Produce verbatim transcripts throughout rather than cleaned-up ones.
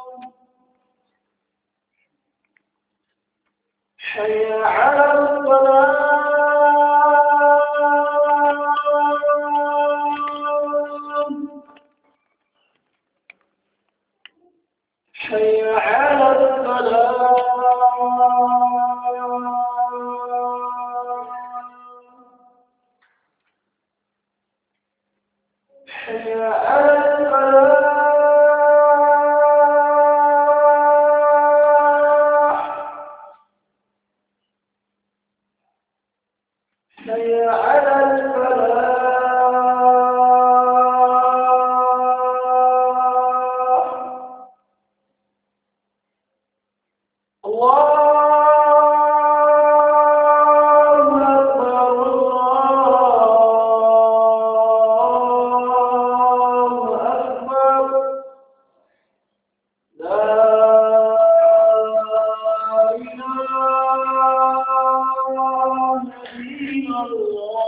حي على الصلاة حي على الصلاة حي على الصلاة حي على الفلاح. الله أكبر الله أكبر لا إله إلا الله.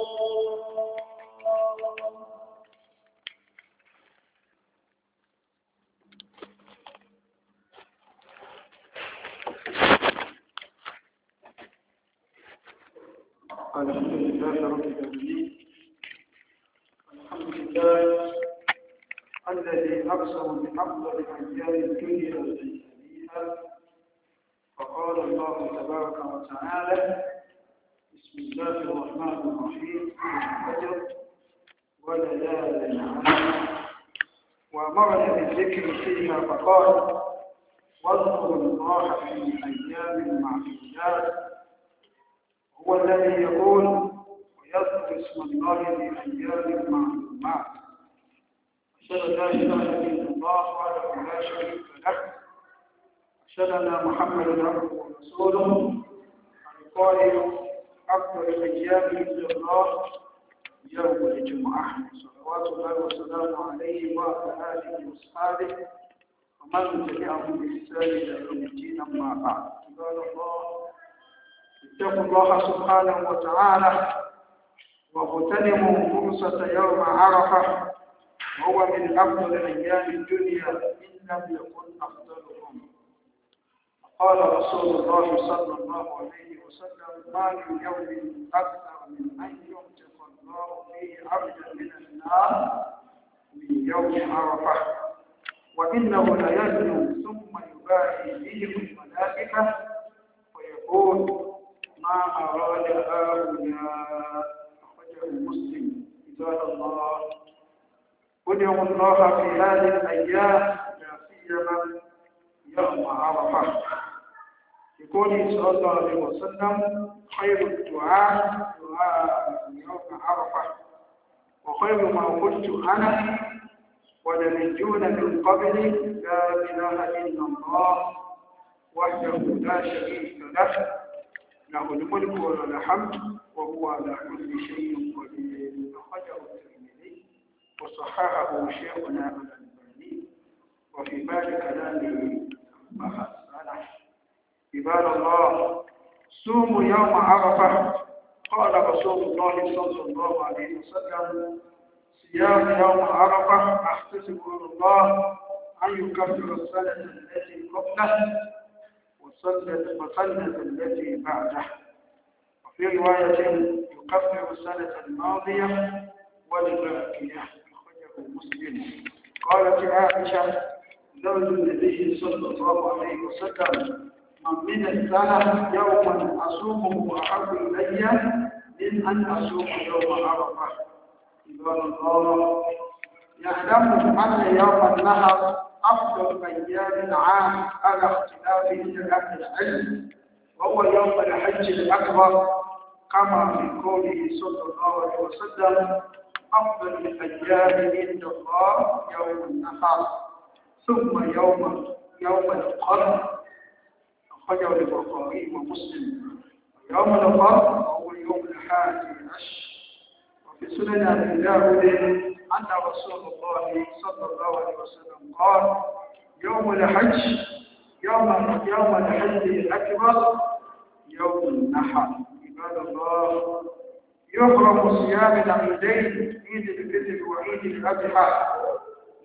الحمد لله رب العالمين. الحمد لله الذي أقسم بأفضل أيام الدنيا وأيامها، فقال الله تبارك وتعالى: بسم الله الرحمن الرحيم، الفجر وليال عشر، وأمرنا بالذكر فيها فقال: واذكروا الله في أيام معدودات. هو الذي يقول: ويذكر اسم الله في أيام معلومات. أشهد أن لا إله إلا الله وحده لا شريك له، أشهد أن محمدا عبده ورسوله القائل: أفضل الأيام عند الله يوم الجمعة، صلوات الله وسلامه عليه وعلى آله وأصحابه ومن تبعهم بإحسان إلى يوم الدين. أما بعد، عباد الله، اتقوا الله سبحانه وتعالى واغتنموا فرصة يوم عرفة، وهو من أفضل أيام الدنيا إن لم يكن أفضلهم. قال رسول الله صلى الله عليه وسلم: ما من يوم أكثر من أن يعتق الله فيه عبدا من النار من يوم عرفة، وإنه لينجو ثم يباهي بهم الملائكة ويقول: ما أراد هؤلاء. أخرجه مسلم. عباد الله، ادعوا الله في هذه الأيام، لا سيما يوم عرفة. يقول صلى الله عليه وسلم: خير الدعاء دعاء يوم عرفة، وخير ما قلت أنا والنبيون من قبلي: لا إله إلا الله وحده لا شريك له، له الملك وله الحمد وهو على كل شيء قدير. أخرجه الترمذي وصححه شيخنا الألباني، وفي باب كلامه وحسنه. عباد الله، صوموا يوم عرفة. قال رسول الله صلى الله عليه وسلم: صيام يوم عرفة أحتسب على الله أن يكفر السنة التي قبله وسنة التي بعده. وفي رواية: يكفر السنة الماضية والباقية. أخرجه مسلم. قالت عائشة زوج النبي صلى الله عليه وسلم: من من السنة يوما أصومه أحب إلي من أن أصوم يوم عرفة. عباد الله، يعلم أن يوم النحر أفضل أيام العام على اختلاف أهل العلم، وهو يوم الحج الأكبر، كما في قوله صلى الله عليه وسلم: أفضل الأيام عند الله يوم النحر، ثم يوم يوم القرن. أخرجه البخاري ومسلم. يوم القرن هو يوم الحادي عشر. وفي سنن أبي داود أن رسول الله صلى الله عليه وسلم قال: يوم الحج يوم يوم الحج الأكبر يوم النحر. عباد الله، يحرم صيام العيدين عيد الفطر وعيد الأضحى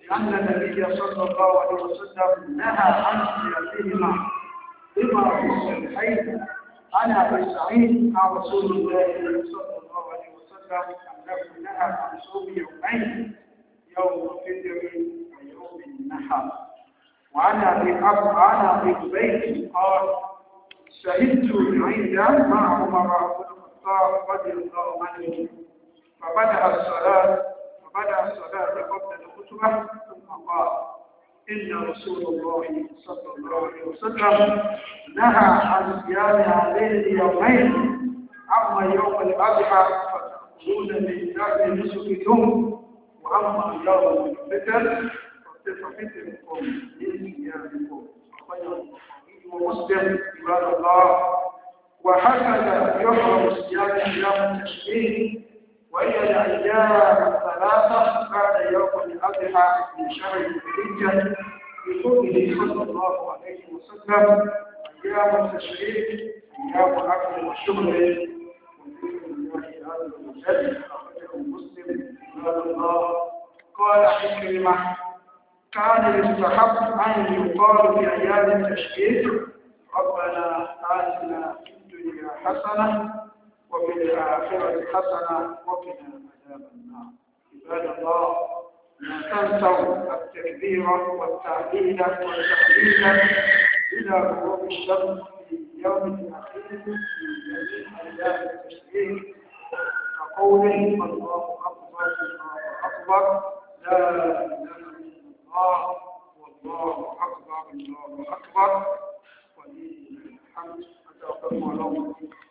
لأن النبي صلى الله عليه وسلم نهى عن صيامهما لما في الصحيحين عن أبي سعيد عن رسول الله صلى الله عليه وسلم أنه نهى عن صوم يومين يوم الفطر ويوم النحر. وعن أبي عن أبي عبيد قال شهدت العيد مع عمر بن الخطاب رضي الله عنه فبدأ الصلاة فبدأ الصلاة قبل الخطبة ثم قال إن رسول الله صلى الله عليه وسلم نهى عن صيام هذين اليومين أما يوم الأضحى فتأكلون من دار نسككم وأما يوم الفطر ففطركم من صيامكم. ومسلم عباد الله. وهكذا يحرم صيام أيام التشريق وهي الأيام الثلاثة بعد يوم الأضحى من شهر ذي الحجة بقوله صلى الله عليه وسلم أيام التشريق أيام أكل وشرب وذكر الله عز وجل. أخرجه مسلم عباد الله. قال عكرمة كان يستحب أن يقال في أيام التشريق ربنا آتنا في الدنيا حسنة وفي الآخرة حسنة وقنا عذاب النار. عباد الله لا تنسوا التكبير والتهليل والتحليل إلى غروب الشمس في يوم الأخير في جميع أيام التشريق كقوله الله أكبر الله أكبر لا إله إلا الله والله أكبر الله أكبر ولله الحمد. أتوكل على الله.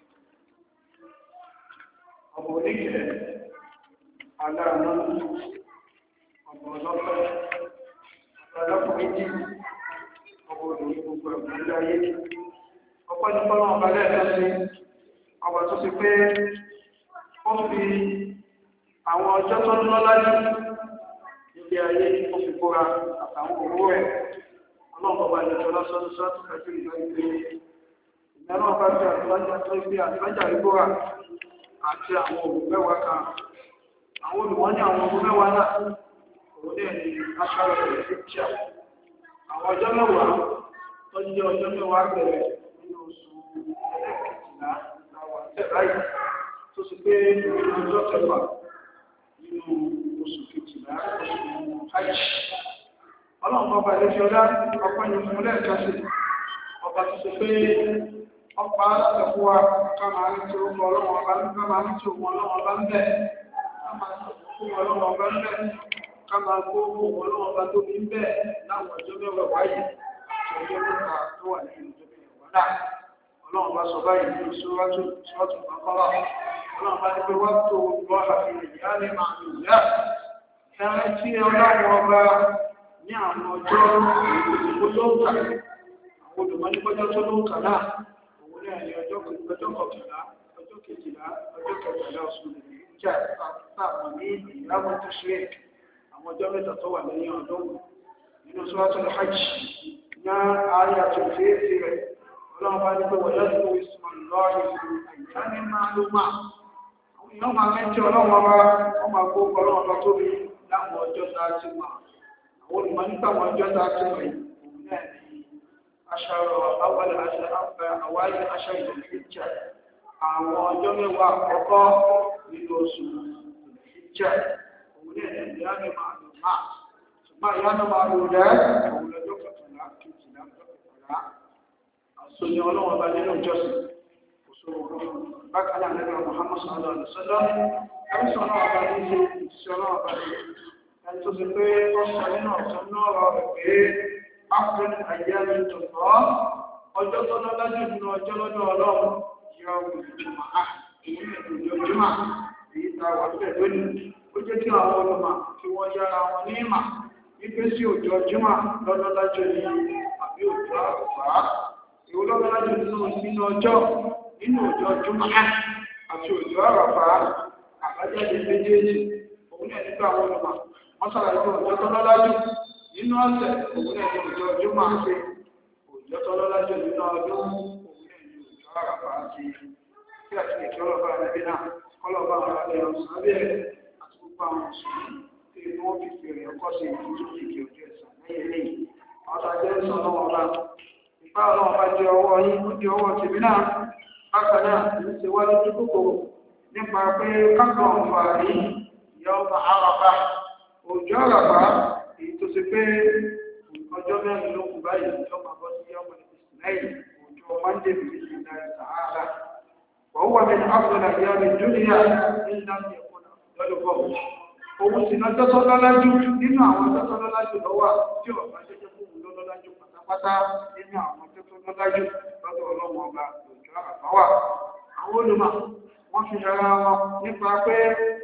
ọmọ oníkẹ́ aláàánú ọmọ ọlọ́pẹ́ ọlọ́pẹ́ méjì ọmọ olórí gbogbo ẹ̀gbọ́n láyé ọpẹ́ ní fọ́nà ọba lẹ́ẹ̀kan sí ọba tó ti pé ó fi àwọn ọjọ́ tó ń lọ́lá jù níbi ayé ó fi bóra àtàwọn òwú rẹ̀ ọlọ́pàá ọba ìjọba lọ́sọ́dún sọ́tún pẹ̀lú ìlú ìgbé ìnáwó ọba fi àtìlájà tó gbé àtìlájà rí bóra àti àwọn òun mẹ́wàá kan àwọn olùwọ́n ní àwọn òun mẹ́wàá náà òun ní ẹni aṣáájú rẹ̀ sí kíá àwọn ọjọ́ mẹ́wàá tó jẹ́ ọjọ́ mẹ́wàá bẹ̀rẹ̀ nínú oṣù ẹlẹ́ẹ̀kejìlá àwọn àtẹ̀láyà tó sì pé ọjọ́ kẹfà nínú oṣù kejìlá oṣù hajj. ọlọ́run bọ́ba ilé fi ọlá ọpẹ́ ní fún lẹ́ẹ̀kan sí ọba tó sì pé ọpa aláṣẹ̀kú wa ká máa ní tí ó mọ ọlọ́wọ́ ọba ká máa ní tí ó mọ ọlọ́wọ́ ọba ń bẹ̀ ká máa kó ọlọ́wọ́ ọba ń bẹ̀ ká máa kó ọlọ́wọ́ ọba tó ní ń bẹ̀ láwọn ọjọ́ mẹ́wàá wáyé àti ọjọ́ mẹ́ta tó wà nínú ọjọ́ mẹ́wàá náà. ọlọ́run bá sọ báyìí ní sọ́wọ́tò sọ́wọ́tò bàkọ́lá ọlọ́run bá ní pé wọ́n tó lọ́ àfihàn ìyá ní máa lò yá ẹran tí ọlọ́run ọba ní àwọn ọjọ́ ìgbòho ló ń kà àwọn olùmọ̀ ní pọ́jọ́ tó ló ń kà náà ní ọjọ́ kọkànlá ọjọ́ kejìlá ọjọ́ kẹtàlá oṣù ìjà àtàwọn ní ìyàwó tó ṣe àwọn ọjọ́ mẹ́ta tó wà lẹ́yìn ọdún nínú suratul hajj ní ààyè àtúnṣe rẹ̀ ọlọ́run bá ní pé wọ́n yẹ́ tó ìsúnmọ̀ lọ́rùn àyíká ní máa ló máa àwọn èèyàn máa mẹ́tí ọlọ́run ọba wọ́n máa kó ọlọ́run ọba tóbi láwọn ọjọ́ tá a ti mọ̀ àwọn olùmọ̀ nípa àwọn ọjọ́ tá a ti mọ̀ yìí òun náà ní aṣáájú àwọn àwáyé aṣáájú ìjà àwọn ọjọ́ mẹ́wàá àkọ́kọ́ nínú oṣù ìjà òun ní ẹ̀dẹ̀ ìyá ni máa lò máa ṣùgbọ́n ìyá náà máa lò rẹ̀ òun lọ́jọ́ kẹtàlá kejìlá ọjọ́ kẹtàlá àṣọyìn ọlọ́wọ́n ọba nínú ìjọsìn òṣòro bákan náà lẹ́gbẹ̀ẹ́ Muhammad sallallahu alaihi wasallam ẹ̀rí sọ náà ọba ní ṣe ìṣẹ́ ọlọ́wọ́n ọba ní ẹni tó ṣe pé ó sọ nínú ọ̀sán náà rọ rẹ̀ pé after ayélujára tó lọ ọjọ́ tó lọ lájú nínú ọjọ́ lọ́dọ̀ ọlọ́run yọ ìjùmọ̀ á èyí ní ìjọjúmọ̀ èyí ta wà bẹ́ẹ̀ lónìí ó jẹ́ kí àwọn olùmọ̀ kí wọ́n yára wọn ní ìmọ̀ wípé sí òjò jùmọ̀ lọ́dọ̀ lájú ní àbí òjò àrùbá ìwọ lọ́dọ̀ lájú nínú ọjọ́ nínú òjò jùmọ̀ á àti òjò àrùbá àbájáde méjèèjì òun náà nígbà àwọn olùmọ̀ wọ́n sàlàyé ọjọ́ tó lọ lájú nínú ọ̀sẹ̀ òun náà ní òjò ọjọ́ máa ṣe òjò tó lọ́lá jù nínú ọdún òun náà ní òjò àràbà ṣe kí àti ìkí ọlọ́ba ẹbí náà kọ́lọ́ba àwọn ọ̀rẹ́ ọ̀sán abẹ́rẹ́ àti gbogbo àwọn ọ̀sán tí tí wọ́n fi fèrè ọkọ̀ sí ìlú tó fi kí ojú ẹ̀sán lẹ́yìn eléyìí wọ́n ta jẹ́ sọ lọ́wọ́ ọba ìpá ọlọ́wọ́ bá jẹ ọwọ́ yín ó di ọwọ́ tèmi náà bákan náà ní ti wá lójú kòkòrò nípa pé kákan ọ̀fààní ìyá ọba àràbà òjò àràbà èyí tó ṣe pé ọjọ́ mẹ́rin ló kù báyìí ìjọ máa bọ́ sí ọmọ ìsìlẹ́yìn òjò mọ́ndé bìbí sí ìlà ìsàárà wọ́n wà ní àbúrò ìyá mi dúnìyà nílá ní ẹ̀kọ́ lọ́lọ́bọ̀ òun sì náà tọ́tọ́ lọ́lájú nínú àwọn tọ́tọ́ lọ́lájú lọ́wọ́ tí ọ̀gá jẹ́jẹ́ fún òun lọ́lájú pátápátá nínú àwọn tọ́tọ́ lọ́lájú lọ́dọ̀ ọlọ́wọ́ ọba òjò àràbà wà àwọn olùmọ̀ wọ́n fi ara wọn nípa pé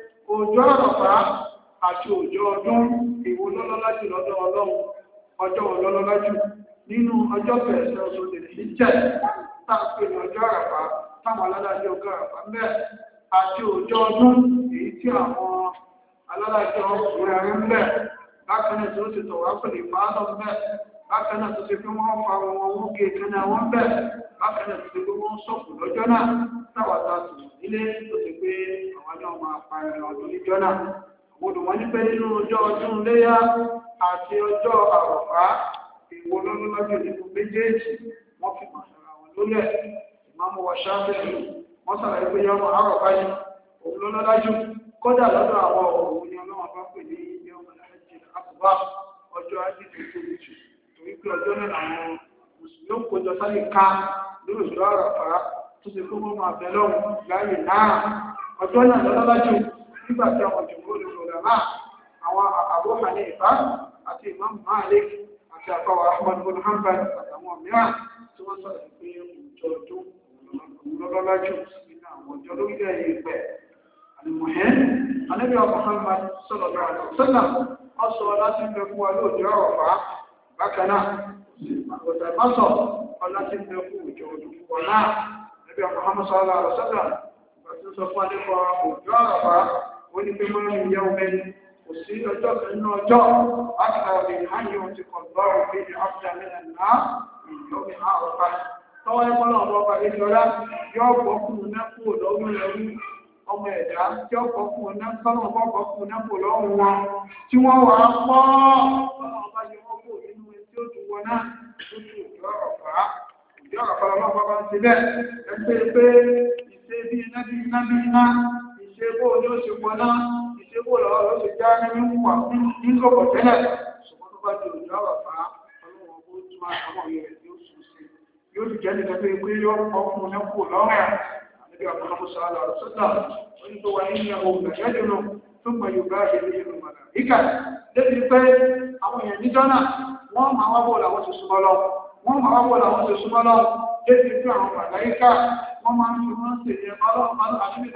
òjò àràbà àti òjò ọdún èwo lọ́lọ́lájú lọ́dọ̀ ọlọ́run ọjọ́ ọlọ́lọ́lájú nínú ọjọ́ kẹsàn-án oṣù tèmi jẹ́ táàpé ní ọjọ́ àràbà táwọn alálàájọ́ ọgọ́ àràbà ń bẹ àti òjò ọdún èyí tí àwọn alálàájọ́ ọkùnrin rẹ̀ ń bẹ bákan náà tó ti tọ̀wá pẹ̀lú ìfàádọ́ ń bẹ bákan náà tó ti fi wọ́n fa wọn owó kéèké náà wọ́n bẹ bákan náà tó ti fi wọ́n sọ̀kù lọ́jọ́ náà táwàtà tù nílé tó ti pé àwọn náà máa pa ẹran ọdún níjọ́ náà olùwọ́n ní pé nínú ọjọ́ ọdún léyá àti ọjọ́ àrọ̀fá ìwọ lọ́lọ́lọ́jọ́ nínú méjèèjì wọ́n fi mọ̀ sára wọn lórí ẹ̀ ìmáàmù wa Ṣáfi'í wọ́n sàlàyé pé yọmọ àrọ̀fá yìí òun lọ́lọ́lájú kódà lọ́dọ̀ àwọn òun ni ọlọ́wọ́n bá pè ní yọmọ Hajj àkùbá ọjọ́ ajé tó tóbi jù torí pé ọjọ́ náà àwọn mùsùlùmí ó kójọ sáré ká lórí ìṣòro àrọ̀fá tó ti kó mọ́ máa bẹ lọ́rùn láyè náà ọjọ́ náà lọ́lọ́lájú nígbà tí àwọn jùmọ̀ olùrọ̀lá náà àwọn Abu Hanifa àti Imam Malik àti àkọwà Ahmad bin Hanbal àtàwọn mìíràn tí wọ́n sọ̀rọ̀ pé òjò ọdún lọ́lọ́lájú nínú àwọn ọjọ́ lórílẹ̀ ìpẹ́ àlùmọ̀hẹ́ alẹ́bí ọmọ Muhammad sallallahu alaihi wasallam wọ́n sọ láti fẹ́ fún wa lóòjọ́ ọ̀fà bákan náà ọ̀sẹ̀ mọ́sọ̀ ọláti fẹ́ fún òjò ọdún fún wọn náà alẹ́bí ọmọ Muhammad sallallahu alaihi wasallam ìgbà tí ó sọ fún alẹ́kọ̀ọ́ òjò ọ̀fà wọ́n ní pé máa ń yẹ omi kò sí ọjọ́ nínú ọjọ́ látàrí ìhányé ohun ti kàn lọ́rùn pé ní áfíà mẹ́rin náà ìyọ́mi àrọ̀fà tọ́wọ́ ẹ̀kọ́ náà lọ́ bá ìjọra yóò bọ́ fún un náà kúrò lọ́rùn ẹrú ọmọ ẹ̀dá tí ó bọ́ fún un náà sọ́nà bọ́ bọ́ fún un náà kúrò lọ́rùn wọn tí wọ́n wà á pọ́ ọ̀nà ọba yẹ wọ́n kúrò nínú ẹni tí ó dùn wọn náà tó ti òjò ọ̀rọ̀fà òjò ọ̀rọ̀fà lọ́wọ́ bá ń ṣe bẹ́ẹ̀ ẹgbẹ́ pé ìṣe bí iná bí iná bí iná ìṣẹ́gbó ní ó ṣe pọ̀ná ìṣẹ́gbó lọ́wọ́ ló ṣe já nínú wà ní lọ́pọ̀ tẹ́lẹ̀ ṣùgbọ́n tó bá di òjò àwàfà ọlọ́wọ́ bó tún àwọn ọ̀rẹ́ rẹ̀ yóò sùn sí yóò sì jẹ́ nígbà pé pé yóò pọ̀ fún un kú lọ́rẹ̀ àníbi àbúrò sọ́lá ọ̀sọ́lá ó ní tó wà ní ìyàwó ìgbàjẹ́ dùnú tó mọ̀ yorùbá ìdílé ìlú mọ̀lá ìkà débi pé àwọn èèyàn níjọ́ náà wọ́n máa wá bọ̀ làwọn ti súnmọ́ lọ wọ́n máa wá bọ̀ làwọn ti súnmọ́ lọ débi pé àwọn màláíkà wọ́n máa ń fi wọ́n ṣe yẹ ọlọ́run bá máa ń fi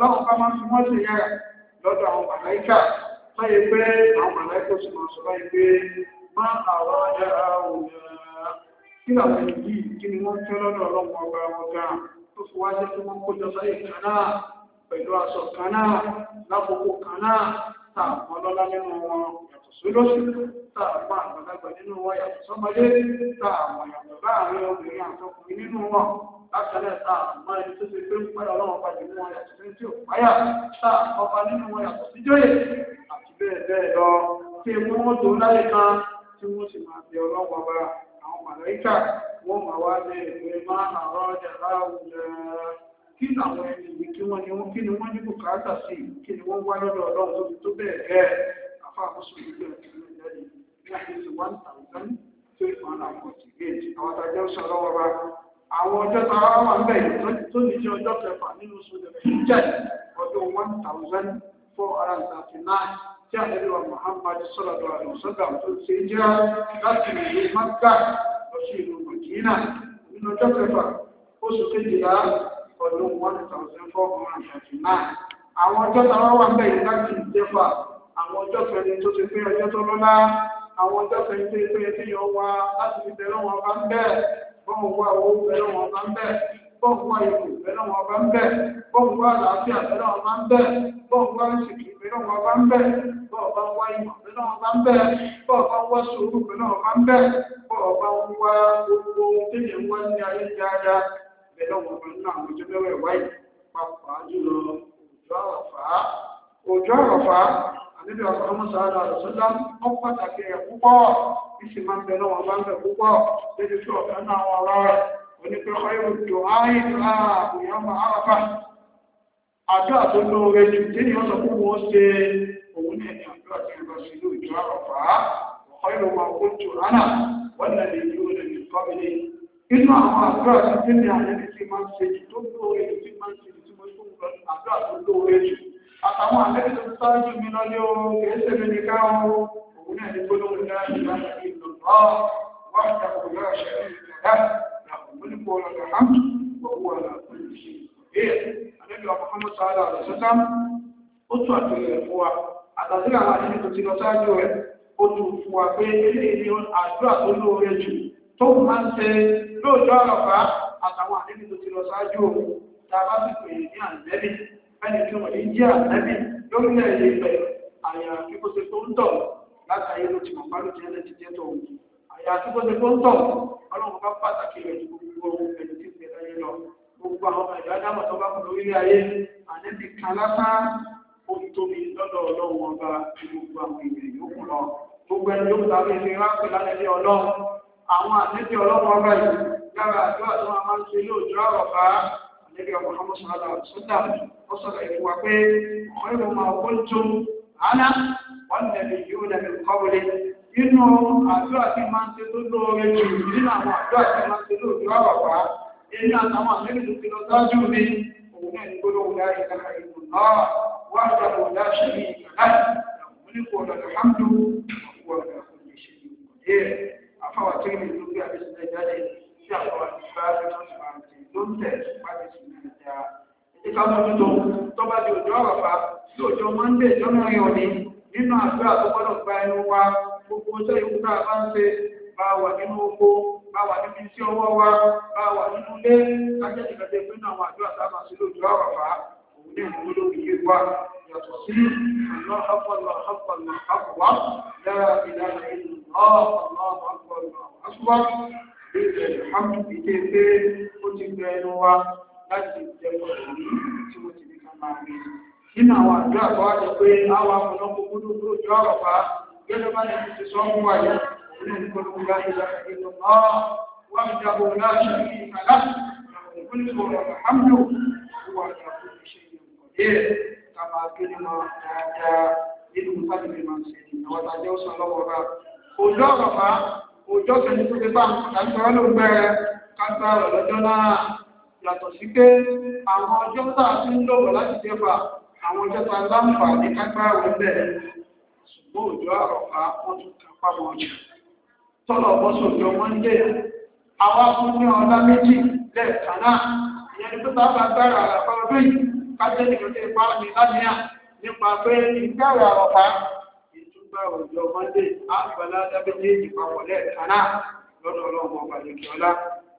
wọ́n ṣe yẹ lọ́dọ̀ àwọn màláíkà báyé pé àwọn màláíkà sì máa sọ báyìí pé má àwọn ọjà òyìnbó kí làwọn èyí kí ni wọ́n fẹ́ lọ́dọ̀ ọlọ́run ọba wọn gan tó fi wá jẹ́ kí wọ́n kójọ sáyé kan náà pẹ̀lú aṣọ kan náà lákòókò kan náà tá àwọn ọlọ́lá nínú wọn yàtọ̀ sólóṣù tá àwọn àgbàlagbà nínú wọn yàtọ̀ sọ́mọdé tá àwọn yàtọ̀ láàrin obìnrin àtọkùnrin nínú wọn látàlẹ́ tá àmọ́ ẹni tó ti pé ń pẹ́ ọlọ́run padà nínú wọn yàtọ̀ sí tí ò páyà tá ọba nínú wọn yàtọ̀ sí jóyè àti bẹ́ẹ̀ bẹ́ẹ̀ lọ tí ewu wọn tó láyé kan tí wọ́n sì máa bẹ ọlọ́run ọba àwọn màláíkà wọ́n máa wá lé ìwé máa àrọ́ ọjà láwùjọ kí làwọn ẹni yìí kí wọ́n ní wọ́n kí ni wọ́n ní bùkátà sí kí ni wọ́n wá lọ́dọ̀ ọlọ́run tó fi tó bẹ́ẹ̀ bẹ́ẹ̀ afá àkóso ìlú ẹ̀ kí ló jáde ní àdéhùn one thousand three hundred and forty eight àwọn àtàjẹ́ sọ lọ́wọ́ bá àwọn ọjọ́ tó ara wà bẹ́ẹ̀ tó ní jẹ́ ọjọ́ kẹfà nínú oṣù jẹ́ ọdún one thousand four hundred and thirty nine tí àdéhùn wa Muhammad sallallahu alaihi wasallam tó ṣe jẹ́ láti ìlú Mákkà lọ sí ìlú Mádínà nínú ọjọ́ kẹfà oṣù kejìlá ọdún one thousand four hundred and thirty nine àwọn ọjọ́ tó ara wà bẹ́ẹ̀ láti ìjẹfà àwọn ọjọ́ kẹrin tó ti pé ọjọ́ tó lọ́lá àwọn ọjọ́ kẹrin tó ti pé ẹtí yọ wá láti fi bẹ̀rẹ̀ wọn bá ń bẹ́ẹ̀ bọ́ọ̀n wá owó bẹ̀rẹ̀ wọn bá ń bẹ̀ bọ́ọ̀n wá ipò bẹ̀rẹ̀ wọn bá ń bẹ̀ bọ́ọ̀n wá àlàáfíà bẹ̀rẹ̀ wọn bá ń bẹ̀ bọ́ọ̀n wá ìsìnkì bẹ̀rẹ̀ wọn bá ń bẹ̀ bọ́ọ̀ bá ń wá ìmọ̀ bẹ̀rẹ̀ wọn bá ń bẹ̀ bọ́ọ̀ bá ń wá sùúrù bẹ̀rẹ̀ wọn bá ń bẹ̀ bọ́ọ̀ bá ń wá gbogbo téèyàn wá ní ayé dáadáa bẹ̀rẹ̀ wọn bá ń ná àwọn ọjọ́ mẹ́wàá wáyé pàápàá jùlọ òjò àrọ̀fá òjò àrọ̀fá níbi ọ̀sán mọ́sálà àlùsọ́lá ó pàtàkì rẹ̀ púpọ̀ ìsì máa ń bẹ lọ́wọ́ bá ń bẹ púpọ̀ lójú tí ọ̀fẹ́ náà wọ́n rọ́ rẹ̀ onípe ọ̀rẹ́ òjò ayé ìlà àbùyọ́mọ àràfà àdúrà tó lóore jù tí ni wọ́n sọ fún wọn ṣe òun ní ẹ̀yìn àdúrà tí ń lọ sí ìlú ìjọ àràfà ọ̀rẹ́ òun máa kó jù ránà wọ́n lè lè yóò lè lè kọ́ mi ní inú àwọn àdúrà tí tí ni àyẹ̀lẹ́ tí máa ń ṣe jù tó lóore jù tí máa ń ṣe jù tí mo tún lọ àdúrà tó lóore jù àtàwọn àlejò tó sáré jù mí lọ ní o kìí ṣe mi nìkan o òun náà ní gbólóhùn ní láti láti ìlú lọ wọn àti àkókò yóò ṣe ní ìgbàdá làwọn olùkọ́ ọlọ́dọ̀ hàn gbogbo ọ̀la olùṣe ìgbàdé àlejò Muhammad sallallahu alaihi wasallam ó tún àtúnyẹ̀ fún wa àtàtí àwọn àlejò tó ti lọ sáájú rẹ̀ ó tún fún wa pé eléyìí ni àdúrà tó lóore jù tó máa ń ṣe lóòjọ́ àràfà àtàwọn àlejò tó ti lọ sáájú òun tá a bá sì pè é ní àlẹ́bí ẹni tí wọ́n lè jẹ́ ànábì lórílẹ̀-èdè ìfẹ́ àyà àfikóse tó ń tọ̀ látàrí ló ti mọ̀ pálọ̀ jẹ́ ẹlẹ́ti jẹ́ tó ń àyà àfikóse tó ń tọ̀ ọlọ́run bá pàtàkì rẹ̀ gbogbo ẹni tí ń bẹ láyé lọ gbogbo àwọn ọmọ ìyá dámọ̀ tó bá kù lórílẹ̀ ayé ànábì kan lásán ó tóbi lọ́dọ̀ ọlọ́run ọba gbogbo àwọn èèyàn yòókù lọ gbogbo ẹni yóò tàbí ìfi ráńpẹ́ lálẹ́ ọlọ́run àwọn ànábì ọlọ́run ọba yìí lára àdúrà tó máa ń ṣe lóòjọ́ àrọ̀bá ànábì Muhammad sallallahu alaihi wasallam وصل إخوته خير ما قلتم أنا والنبيون من قبلي inú àdúrà tí máa ń ṣe tó lóore jù nínú àwọn àdúrà tí máa ń ṣe lóòjọ́ àrọ̀fá èyí àtàwọn àmẹ́rin tó ti lọ sáájú mi òun náà ní gbólóhùn la ilaha illallah wahdahu la sharika lahu lahul mulku wa lahul hamdu wa huwa ala kulli shay'in qadir àfáwà tí mi ló gbé àbísílẹ̀ jáde sí àwọn àdúrà tí wọ́n ti máa ń ṣe ló ń tẹ̀ pàdé sí nàìjíríà ìka mọ́tò tó bá di òjò àràfà sí òjò mọ́ndé lọ́nà ìrọ̀lẹ́ nínú àdúrà tó gbọ́dọ̀ gba ẹnu wa gbogbo ọjọ́ ìwú tá a bá ń ṣe bá wà nínú oko bá wà níbi iṣẹ́ ọwọ́ wa bá wà nínú ilé kájẹ́ ìgbàdé pé náà àwọn àdúrà tá a máa ṣe lójò àràfà òun ní ìlú lórí yé wa yàtọ̀ sí àlọ́ àpọ̀lọ̀ àpọ̀lọ̀ àpọ̀wá lára ìlànà ìlú ọ̀ọ́ láti jẹ́kọ̀ọ́ ìlú tí wọ́n ti ní ká máa rí. Nínú àwọn àjọ àkọ́wà jẹ́ pé àwọn afọ̀nàkó gbọ́dọ̀ gbọ́dọ̀ jọ àrọ̀fà gẹ́gẹ́ bá ní ti sọ fún wa yìí. Òun ní gbọ́dọ̀ láti láti ìlú náà wọ́n ń jábọ̀ láti rí ìkàlá. Òun ní gbọ́dọ̀ àmúlò wà ní àkókò ìṣe ìkọ̀dé ká máa gbé nínú dáadáa nínú sábìlì máa ń ṣe àwọn àjọ sọ lọ́wọ́ bá. Òjò àrọ̀fà òjò kẹ́ni tó ti bá àtàkùn ló gbẹ́rẹ́ ká gbá ọ̀rọ̀ lọ́jọ́ náà. Yàtọ̀ sí pé àwọn ọjọ́ tá a ti ń lọ́wọ́ láti jẹ́fà àwọn ọjọ́ tá a láǹfààní kágbára rẹ̀ bẹ̀rẹ̀ ṣùgbọ́n òjò àrọ̀fà wọ́n tún kápá wọn jù. Tọ́lọ̀ bọ́sọ̀ òjò wọn dé àwa fún ní ọlá méjì lẹ́ẹ̀kan náà ìyẹn ni pé tá a bá gbára àràfà ọdún yìí kájẹ́ nìkan tó ipá mi láníyàn nípa pé ìgbára àrọ̀fà ìtúgbà òjò wọn dé àgbàlá dábẹ́jẹ́ ìpapọ̀ lẹ́ẹ̀kan náà lọ́dọ̀ ọlọ́run ọba lẹ́kẹ̀ọ́lá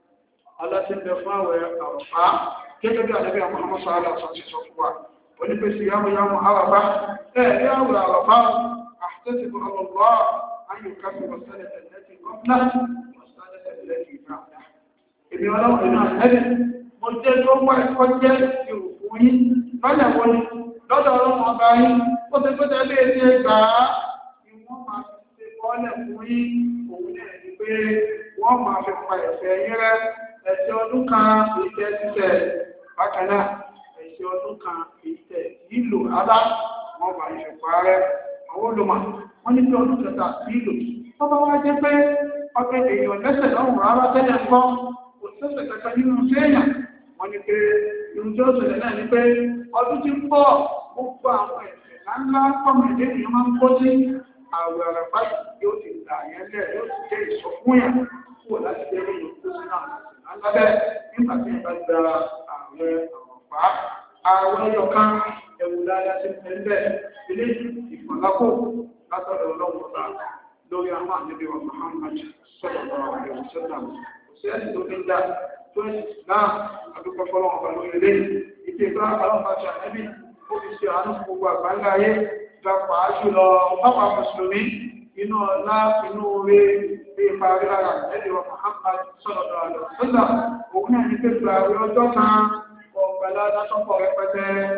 aláti ń bẹ fún àwẹ̀ àrọ̀fá gẹ́gẹ́ bí àdẹ́bí àwọn ọmọ sọ́ọ́lá ọ̀sán ti sọ fún wa onípèsè yàmù yàmù àrọ̀fá ẹ̀ ní àwẹ̀ àrọ̀fá àtẹ́sí fún ọlọ́lọ́ ayò káfí wọ̀sálẹ̀ tẹ̀lẹ́tì gọ́ọ̀nà wọ̀sálẹ̀ tẹ̀lẹ́tì ìgbàgbà. èmi ọlọ́run náà lẹ́yìn mo jẹ́ tó wá ẹ̀kọ́ jẹ́ ìrùkú yín lọ́dọ̀ wọn lọ́dọ̀ ọlọ́run ọba yín ó ti gbé tẹ́lẹ̀ ètí ẹgbà á ni wọ́n máa fi ṣe bọ́ọ̀lẹ̀ fún yín òun náà ní pé wọ́n máa fi pa ẹ̀fẹ̀ yín rẹ́ ẹ̀sẹ̀ ọdún kan ìtẹ́ títẹ̀ bákan náà ẹ̀sẹ̀ ọdún kan ìtẹ̀ nílò rárá wọ́n bá yẹn parẹ́ àwọn olùmọ̀ wọ́n ní bí ọdún kẹta nílò tó bá wá jẹ́ pé ọbẹ̀ èèyàn lẹ́sẹ̀ lọ́rùn rárá tẹ́lẹ̀ ń kọ́ kò sẹ́sẹ̀ kẹta nínú séèyàn wọ́n ní pé irun tí ó ṣẹlẹ̀ náà ní pé ọdún tí ń bọ̀ gbogbo àwọn ẹ̀sẹ̀ ńláńlá kọ́mọ̀dé ènìyàn máa ń kó sí àwẹ̀ àràpá yóò ti gbà yẹn lẹ̀ yóò ti jẹ́ ìsọfúnyàn kúrò láti jẹ́ lẹ́yìn tó sí náà lábẹ́ nígbà tí ìbá gba ààrẹ àwọ̀pá ààrẹ ọ̀kan ẹ̀wù dáadáa ti fẹ́ bẹ́ẹ̀ ilé ìfọ̀lákò látọ̀dọ̀ ọlọ́run ọba lórí àwọn àmì wa Muhammad sallallahu alaihi wasallam kò sí ẹ̀sìn tó fi ń dá tó ẹ̀sìn náà àdúgbò fọlọ́run ọba lórí ilé ìdí ìgbà ọlọ́run bá ti ànẹ́bí ó fi ṣe àánú fún gbogbo àgbáńlá ayé gba pàájù lọ báwa mùsùlùmí inú ọlá inú oore bí ipa rí lára ẹ̀dẹ̀ wa Muhammad sallallahu alaihi wasallam òun náà ní pé gba àwọn ọjọ́ kan ọ̀gbẹ̀lá látọ́pọ̀ rẹpẹtẹ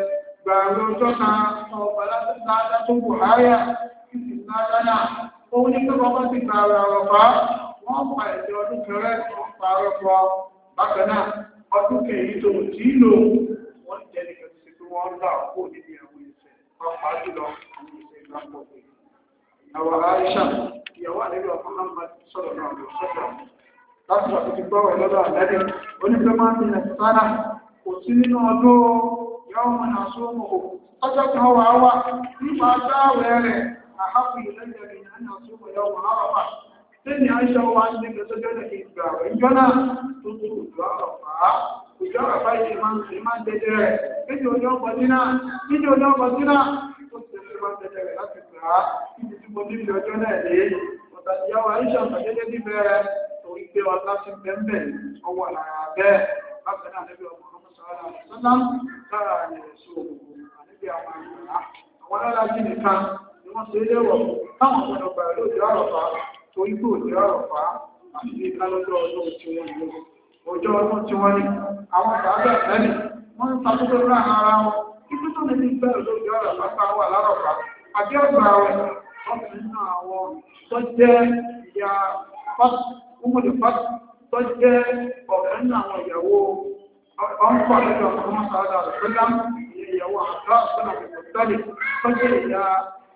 gbà lọ́jọ́ kan ọ̀pá láti tó wù háyà kí sì láyá náà òun ní pé wọ́n bá ti gbà rẹ̀ ọ̀pá wọ́n pa ẹ̀jẹ̀ ọdún kẹrẹ wọ́n pa ọ̀pọ̀ bákan náà ọdún kẹyìn tó tí lò wọ́n jẹ́ nìkan ti pé wọ́n là kó níbi àwọn ìṣẹ̀ ọ̀pá jùlọ àwọn ìṣẹ̀ ìgbàpọ̀ pé àwọn Aisha ìyàwó àlejò Muhammad sọ̀rọ̀ náà lọ sọ́dọ̀ láti wà tó ti gbọ́ ẹ̀ lọ́dọ̀ àlẹ́dẹ̀ onífẹ́ máa ń tilẹ̀ sára kò sí nínú ọdún yàwó mọ̀nà sóhùn ọjọ́ kan wà wá nípa dáwẹ̀ rẹ̀ àhápù ìlẹ́jẹ̀ ìyànà sóhùn yàwó àrọ̀fà lẹ́yìn Aisha wa ń dín lọ́sọ́jọ́ náà kí ìgbà rẹ̀ ìjọ náà tó tó òjò àrọ̀fà òjò àrọ̀fà yìí máa ń ṣe máa ń dẹdẹ rẹ̀ níbi òjò ọkọ̀dínà níbi òjò ọkọ̀dínà tó ti ṣe máa ń dẹdẹ rẹ̀ láti gbà á níbi tí mo níbi ọjọ́ náà lé ọ̀tàdíyàwó Aisha àtàjẹ́jẹ́ bí bẹ̀rẹ̀ torí pé ọlá ti bẹ́ẹ̀ ọwọ́ àrà bẹ́ẹ̀ bákan náà níbi ọmọ ọmọ sọ́lá sọ́lá lára rẹ̀ sí òkùnkùn àníbi àwọn àgbà àwọn aláàjì nìkan ni wọ́n ṣe lé wọ̀ táwọn ọmọdé ọgbà ìlú òjò àrọ̀fà torí pé òjò àrọ̀fà àti bí kálọ́jọ́ ọdún tí wọ́n ní ọjọ́ ọdún tí wọ́n ní àwọn sàábẹ̀ tẹ́lẹ̀ wọ́n ń takúté láàrin ara wọn títí tó ní gbẹ́ òjò àrọ̀fà ká wà lárọ̀fà àbí ọgbà rẹ̀ wọ́n fi nínú àwọn tó jẹ́ ìyá Umul Fat tó jẹ́ ọ̀rẹ́ nínú àwọn ìyàwó ọ̀nkọ̀ lẹ́jọ́ ọmọ sáádà rẹ̀sọ́lá ìyàwó àgbà ọ̀sán àgbẹ̀sọ̀tọ́lẹ̀ tó jẹ́ ìyá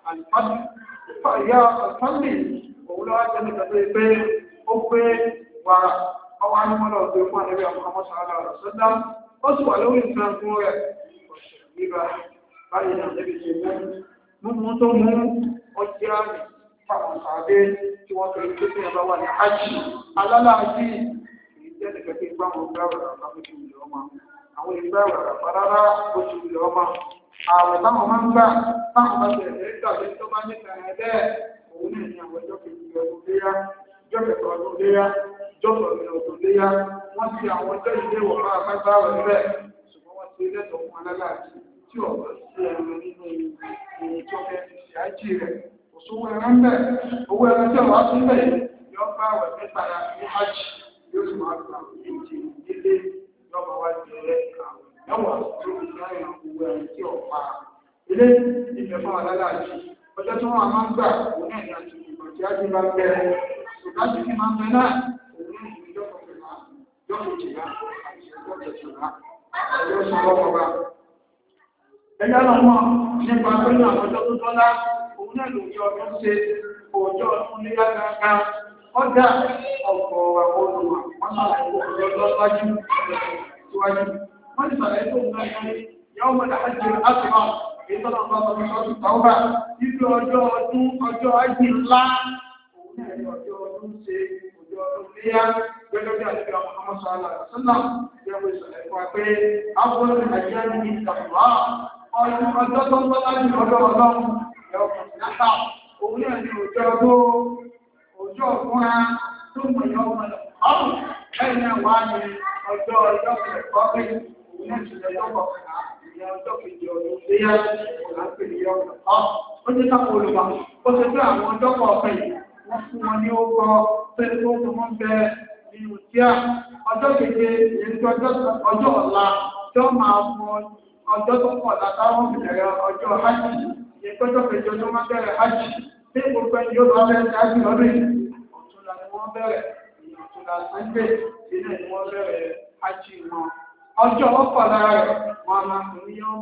alfáàlì òun lọ́wọ́ jẹ́ nígbà tó pé ó pé wàrà ọwọ́ anímọ́lá ọ̀gbẹ́ fún àlẹ́bí ọmọ sáádà rẹ̀sọ́lá ó sì wà lórí nǹkan fún rẹ̀ nígbà báyìí náà lẹ́bí ṣe mú mú tó mú ọjọ́ àmì fáwọn sàádé tí wọ́n fẹ́ tó tí ẹ̀bá wà ní ájì alálàájì èyí jẹ́ nìkan tí ìgbà wọn gbá wàrà lábójú ilẹ̀ ọmọ àwọn ìgbà wàrà fàdára bójú ilẹ̀ ọmọ ààrẹ táwọn máa ń gbà táwọn bá ti ẹ̀rẹ́ tàbí tó bá nípa ẹ̀ bẹ́ẹ̀ òun náà ní àwọn ọjọ́ kejì ọdún léyá ọjọ́ kẹta ọdún léyá ọjọ́ kẹta ọdún léyá wọ́n ti àwọn ọjọ́ ilé wọ̀ fún àkágbá rẹ̀ bẹ́ẹ̀ ṣùgbọ́n wọ́n ti lẹ́tọ̀ọ́ fún alálàájì tí ọ̀pọ̀ sí ẹ̀rọ nínú ìrìn tó fẹ́ ti ṣe ájì rẹ̀ òṣùwò ẹran bẹ́ẹ̀ owó ẹran tí ọ̀wá tún bẹ̀ yọ bá wẹ̀ mẹ́ta ya ní hajj yóò sì máa gba èjì nílé lọ́mọ wá di ẹ̀rẹ́ àwọ̀ tó fi láyé owó ẹran tí ọ̀pá ilé ìfẹ́ fún alálàájì ọjọ́ tí wọ́n máa ń gbà òun náà ní àti ìgbà tí ájú bá bẹ̀rẹ̀ ṣùgbọ́n tí máa ń bẹ náà òun náà ní ìjọ kọkànlá ìjọ kejìlá àti ìjọ kẹtàlá ọjọ́ sọ lọ́wọ́ bá ẹgbẹ́ lọ́mọ nípa pé ní àwọn ọjọ́ tó tọ́lá òun náà ló jọ ọdún ṣe òjò ọdún ní yágágá ọjà ọ̀pọ̀ àwọn olùwà wọn sàlàyé ọjọ́ lọ́wájú síwájú wọ́n ti sàlàyé tó ń gbáyé yàwó mọ̀lá hajj asma èyí tó lọ́wọ́ bá wọn sọ́dún tàwọ́bà ibi ọjọ́ ọdún ọjọ́ ajé ńlá òun náà ní ọjọ́ ọdún ṣe òjò ọdún léyà gẹ́gẹ́ bí àti àwọn ọmọ sọ́lá sọ́lá yẹ́wò ìsàlẹ̀ fún wa pé àwọn àjẹ́ ní ìtàkùnwá ọjọ́ tó ń tọ́lá ní ọjọ́ ọlọ́run Yàtọ̀ òun náà ní òjò ọdún òjò ọ̀fúnra tó mọ̀ yọ ọmọ ọ̀hún lẹ́yìn náà wá ní ọjọ́ ọjọ́ kẹ̀kọ́ òun náà ti lẹ́jọ́ kọ̀ọ̀kan ìyẹn ọjọ́ kejì ọdún léyà òun náà pè ní ọ̀hún. Ó jẹ́ káwọn olùmọ̀ ó ṣe pé àwọn ọjọ́ kọ̀ọ̀kan yìí wọ́n fún wọn ní ógbọ́ pẹ̀lú tó tó wọ́n bẹ nínú tíá ọjọ́ keje ìyẹn tí ọjọ́ ọ̀la tí wọ́n máa fún ọjọ́ tó pọ̀ látàwọn bẹ̀rẹ̀ ọjọ́ hajj ìpẹ́jọ́ kẹjọ tó máa bẹ̀rẹ̀ hajj tí gbogbo ẹni yóò bá bẹ̀rẹ̀ hajj lọ́dún yìí ọ̀túnla ni wọ́n bẹ̀rẹ̀ ọ̀túnla sẹ́ńgbẹ̀ sílẹ̀ ni wọ́n bẹ̀rẹ̀ hajj wọn. ọjọ́ ọ̀pọ̀lá rẹ̀ wọ́n máa pè ní yọ́ọ̀mù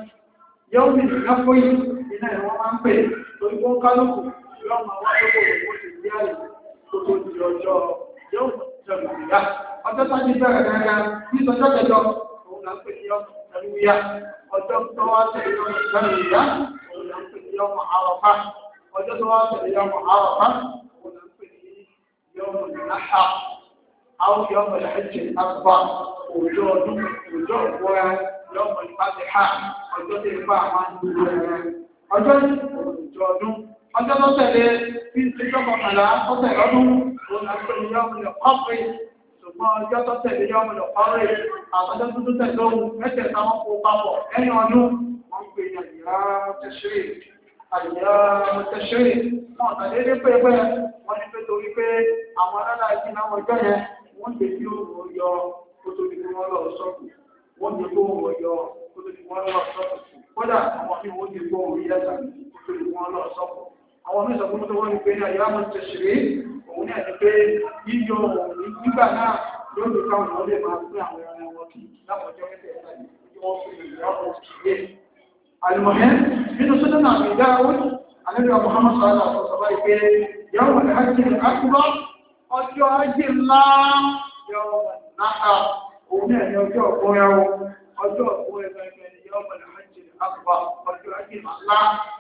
ìnáfó yìí iná ni wọ́n máa ń pè torí wọ́n kálukú yóò máa wá tó kò wọ́n ti di àyè tó tó di ọjọ́ yóò jẹ̀mù ìyá ọjọ́ sáájú bẹ̀rẹ̀ gẹ́gẹ́ ní ọjọ́ kẹjọ òun là ń pè ní yọ́ọ̀mù ìyá ọjọ́ tó wá tẹ̀lé yọ́ọ̀mù ìyá yọmọ àrọ̀fá ọjọ́ tó wá tẹ̀lé yọmọ àrọ̀fá òun là ń pè ní yọmọ ìnáṣà àwọn yọmọ ìhẹ́jẹ̀ àgbà òjò ọdún òjò òwúrẹ́ yọmọ ìfàdíhà ọjọ́ tó ifá máa ń dúró rẹ̀ ọjọ́ òjò ọdún ọjọ́ tó tẹ̀lé bí ti jọ́mọ̀ kàlá tó tẹ̀lé ọdún òun là ń pè ní yọmọ ìkọ́pẹ́ ṣùgbọ́n ọjọ́ tó tẹ̀lé yọmọ ìkọ́pẹ́ àtọ́jọ́ tó tẹ̀lé ohun mẹ́tẹ̀ẹ̀ta wọn kó papọ̀ ẹ̀yìn ọdún wọn ń pè ní àyíká tẹ̀sírì àyíká tẹ̀sírì wọn tàdédé pé pé wọn ní pé torí pé àwọn alára ìdí náà ọjọ́ yẹn wọ́n lè fi òòrùn yọ kó tó di wọ́n lọ sọ́kù wọ́n lè kó òòrùn yọ kó tó di wọ́n lọ sọ́kù kódà àwọn tí wọ́n ti gbọ́ orí yàtà tó lè wọ́n lọ sọ́kù àwọn mí sọ fún tó wọ́n ní pé ní àyàmọ̀ tẹ̀síré òun náà ní pé yíyọ nígbà náà yóò lè káwọn ọmọ lè máa pín àwọn ẹran wọn kì láwọn ọjọ́ mẹ́tẹ̀ẹ̀ta yìí tí wọ́n fi ìyàwó kìíye àlùmọ̀yẹ́ nínú sọ́dọ̀ náà fi dá owó àlejò Muhammad sallallahu alaihi wasallam ìpè yàwó hajj akbar ọjọ́ ajé ńlá yàwó náà òun náà ní ọjọ́ ọ̀gbọ́nyàwó ọjọ́ ọ̀gbọ́nyàwó yàwó hajj akbar ọjọ́ ajé ńlá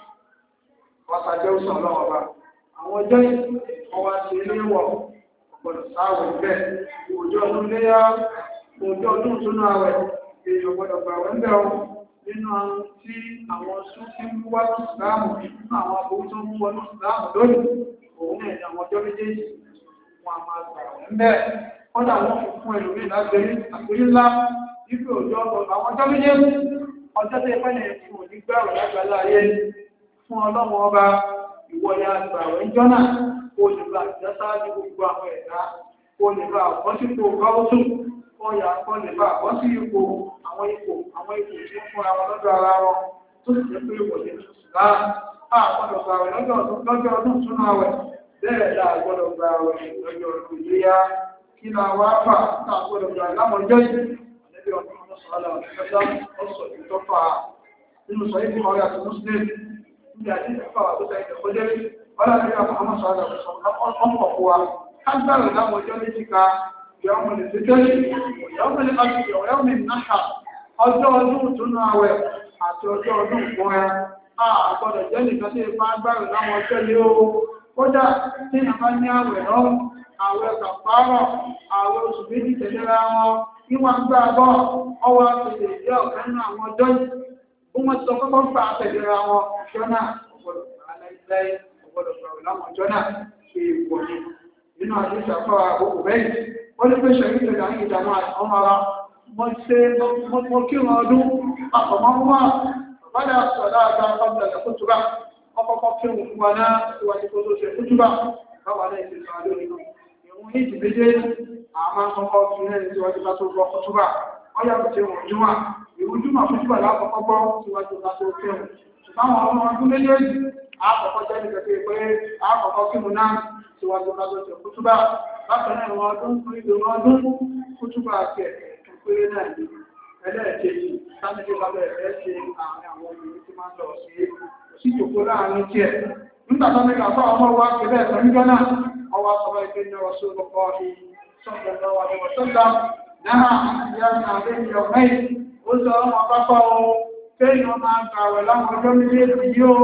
wàtàjẹ́ òsàn ọlọ́wọ́ bá àwọn ọjọ́ ọwọ́ àti eléwọ̀ ọ̀gbọ̀dọ̀ sáwẹ̀ bẹ́ẹ̀ òjò ọdún léyà òjò ọdún túnú àwẹ̀ èèyàn ọ̀gbọ̀dọ̀ gbà wẹ́ ń bẹ̀ ọ́ nínú àwọn tí àwọn sún tí ń wá sí ìsìláàmù nínú àwọn abòwú tó ń wọnú ìsìláàmù lónìí òun náà ní àwọn ọjọ́ méjèèjì wọn a máa gbà wẹ́ ń bẹ́ẹ̀ kọ́dà wọn fi fún ẹlòmíì lágbèrè àgbèrè ńlá wípé òjò ọgbọ̀n àwọn ọjọ́ méjèèjì ọjọ́ tó yẹ fẹ́ yẹn fún òní gbẹ̀rù lágbàlá ayé fún ọlọ́run ọba ìwọlé àgbà rẹ̀ jọ́nà kó lè bá ìjọsá ní gbogbo àwọn ẹ̀dá kó lè bá àkọsípò gáúsù kó yà kó lè bá àkọsí ipò àwọn ipò àwọn ipò tí ń fúnra wọn lọ́dọ̀ ara wọn tó sì jẹ́ pé ìwọlé tuntun náà á gbọ́dọ̀ gba àwẹ̀ lọ́jọ́ ọdún tún náà wẹ̀ bẹ́ẹ̀ dá gbọ́dọ̀ gba àwẹ̀ lọ́jọ́ ọdún ìléyà kí la wá fà náà gbọ́dọ̀ gba lámọ̀jọ́ yìí àlẹ́bí ọdún ọ̀sán ọ̀sán ìtọ́fà nínú sọ ibi ọ̀rẹ́ àti mùsùlùmí ní àti ìfẹ́ àwọn àbúta ìdẹ̀kọ́jẹ́ rí wọ́n láti rí àwọn ọmọ sọ̀rọ̀ ọmọ ọ̀pọ̀ wa kágbàrẹ̀ láwọn ọjọ́ méjì ká ìyàwó lè fi tẹ́lẹ̀ ìyàwó lè láti ìyàwó lè náà ọjọ́ ọdún túnú àwẹ̀ àti ọjọ́ ọdún fún ẹ àgbọ̀dọ̀ jẹ́ nìkan tí ìfẹ́ agbára láwọn ọjọ́ yìí ó kódà tí ìyàn bá ní àwẹ̀ náà àwẹ̀ kàpárọ̀ àwẹ̀ oṣù méjì tẹ̀léra wọn kí wọ́n gbà bọ́ ọwọ́ àpèjì ìdí ọ̀fẹ́ nínú àwọn ọjọ́ yìí wọ́n sọ kọ́kọ́ gbà tẹ̀léra wọn ọjọ́ náà ọgbọ́dọ̀ gbà láìláì ọgbọ́dọ̀ gbà láwọn ọjọ́ náà ṣe ìwọ̀ ni nínú àti ìṣàkọ́ àkókò bẹ́ẹ̀ wọ́n ní pé ṣẹ̀rí ìṣẹ̀lẹ̀ àwọn ìdààmú ọmọ ara wọ́n ṣe mo kí wọn ọdún àpamọ́ wọn bàbá sọ̀dá àgbà ọ̀gbẹ̀rẹ̀ kútùbà ọkọ̀kọ́ kí wọn fún wa náà síwájú tó tó ṣe kútùbà báwa náà ṣe sọ lórí náà ìwọ̀n ní ìdìbéjé àmọ́ kọ́kọ́ kí náà síwájú tó tó gbọ́ kútùbà wọ́n yàtọ̀ sí ìwọ̀n júmọ̀ ìrújúmọ̀ kútùbà lákọ̀ọ́kọ́ gbọ́ síwájú tó tó kí wọn ṣùgbọ́n àwọn ọmọ ọdún méjèèjì àkọ́kọ́ jẹ́ nìkẹ́kẹ́ pé àkọ́kọ́ kí mu náà síwájú tó tó ṣe kútùbà bákan náà ìwọ̀n ọdún ìdòwọ̀n ọdún kútùbà kẹ̀ péré náà ní ẹlẹ́ẹ̀kejì sáńdé bábẹ́ ẹ̀ ṣe àárín àwọn obìnrin tí máa ń lọ sí sí ìjòkó láàrin tiẹ̀ nígbà tó nígbà tó ọmọ wa kẹlẹ́ ẹ̀sán níjọ́ náà ọwọ́ sọ̀rọ̀ ìpè ní ọ̀ṣun lọ́kọ́ ìṣọ̀kan lọ́wọ́ àdéhùn sọ́dà náà ìyá mi àbẹ́ ìyá ọ̀mẹ́yìn ó sọ ọmọ pápá o kéèyàn máa gbà wẹ̀ láwọn ọjọ́ méjèèjì yóò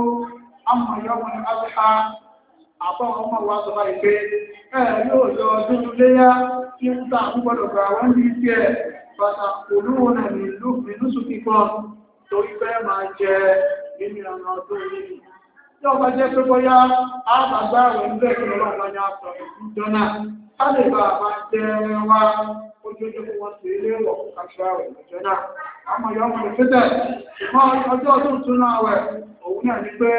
àmọ̀ ìyọ́mọ ní àbíhá àbọ̀ ọmọ wa sọ báyìí pé ẹ yóò lọ ọdún léyà kí ń tà ń gbọdọ̀ gbà wọ́n ní tiẹ̀ pàtàkì olówó náà nílùú nínú kíkan torí fẹ́ máa jẹ nínú ọ̀nà ọdún yìí. tí ọba jẹ́ pé bóyá àbàgbà rẹ̀ ń bẹ̀ kí ọlọ́run bá ní àtọ̀ ìjọ náà ká lè bá a máa jẹ wá ojoojúmọ́ kí wọ́n sì lé wọ̀ káṣíwá rẹ̀ lọ́jọ́ náà. àmọ́ ìyá ọmọ ìfẹ́tẹ̀ ṣùgbọ́n ọjọ́ ọdún tún náà wẹ̀ òun náà ní pé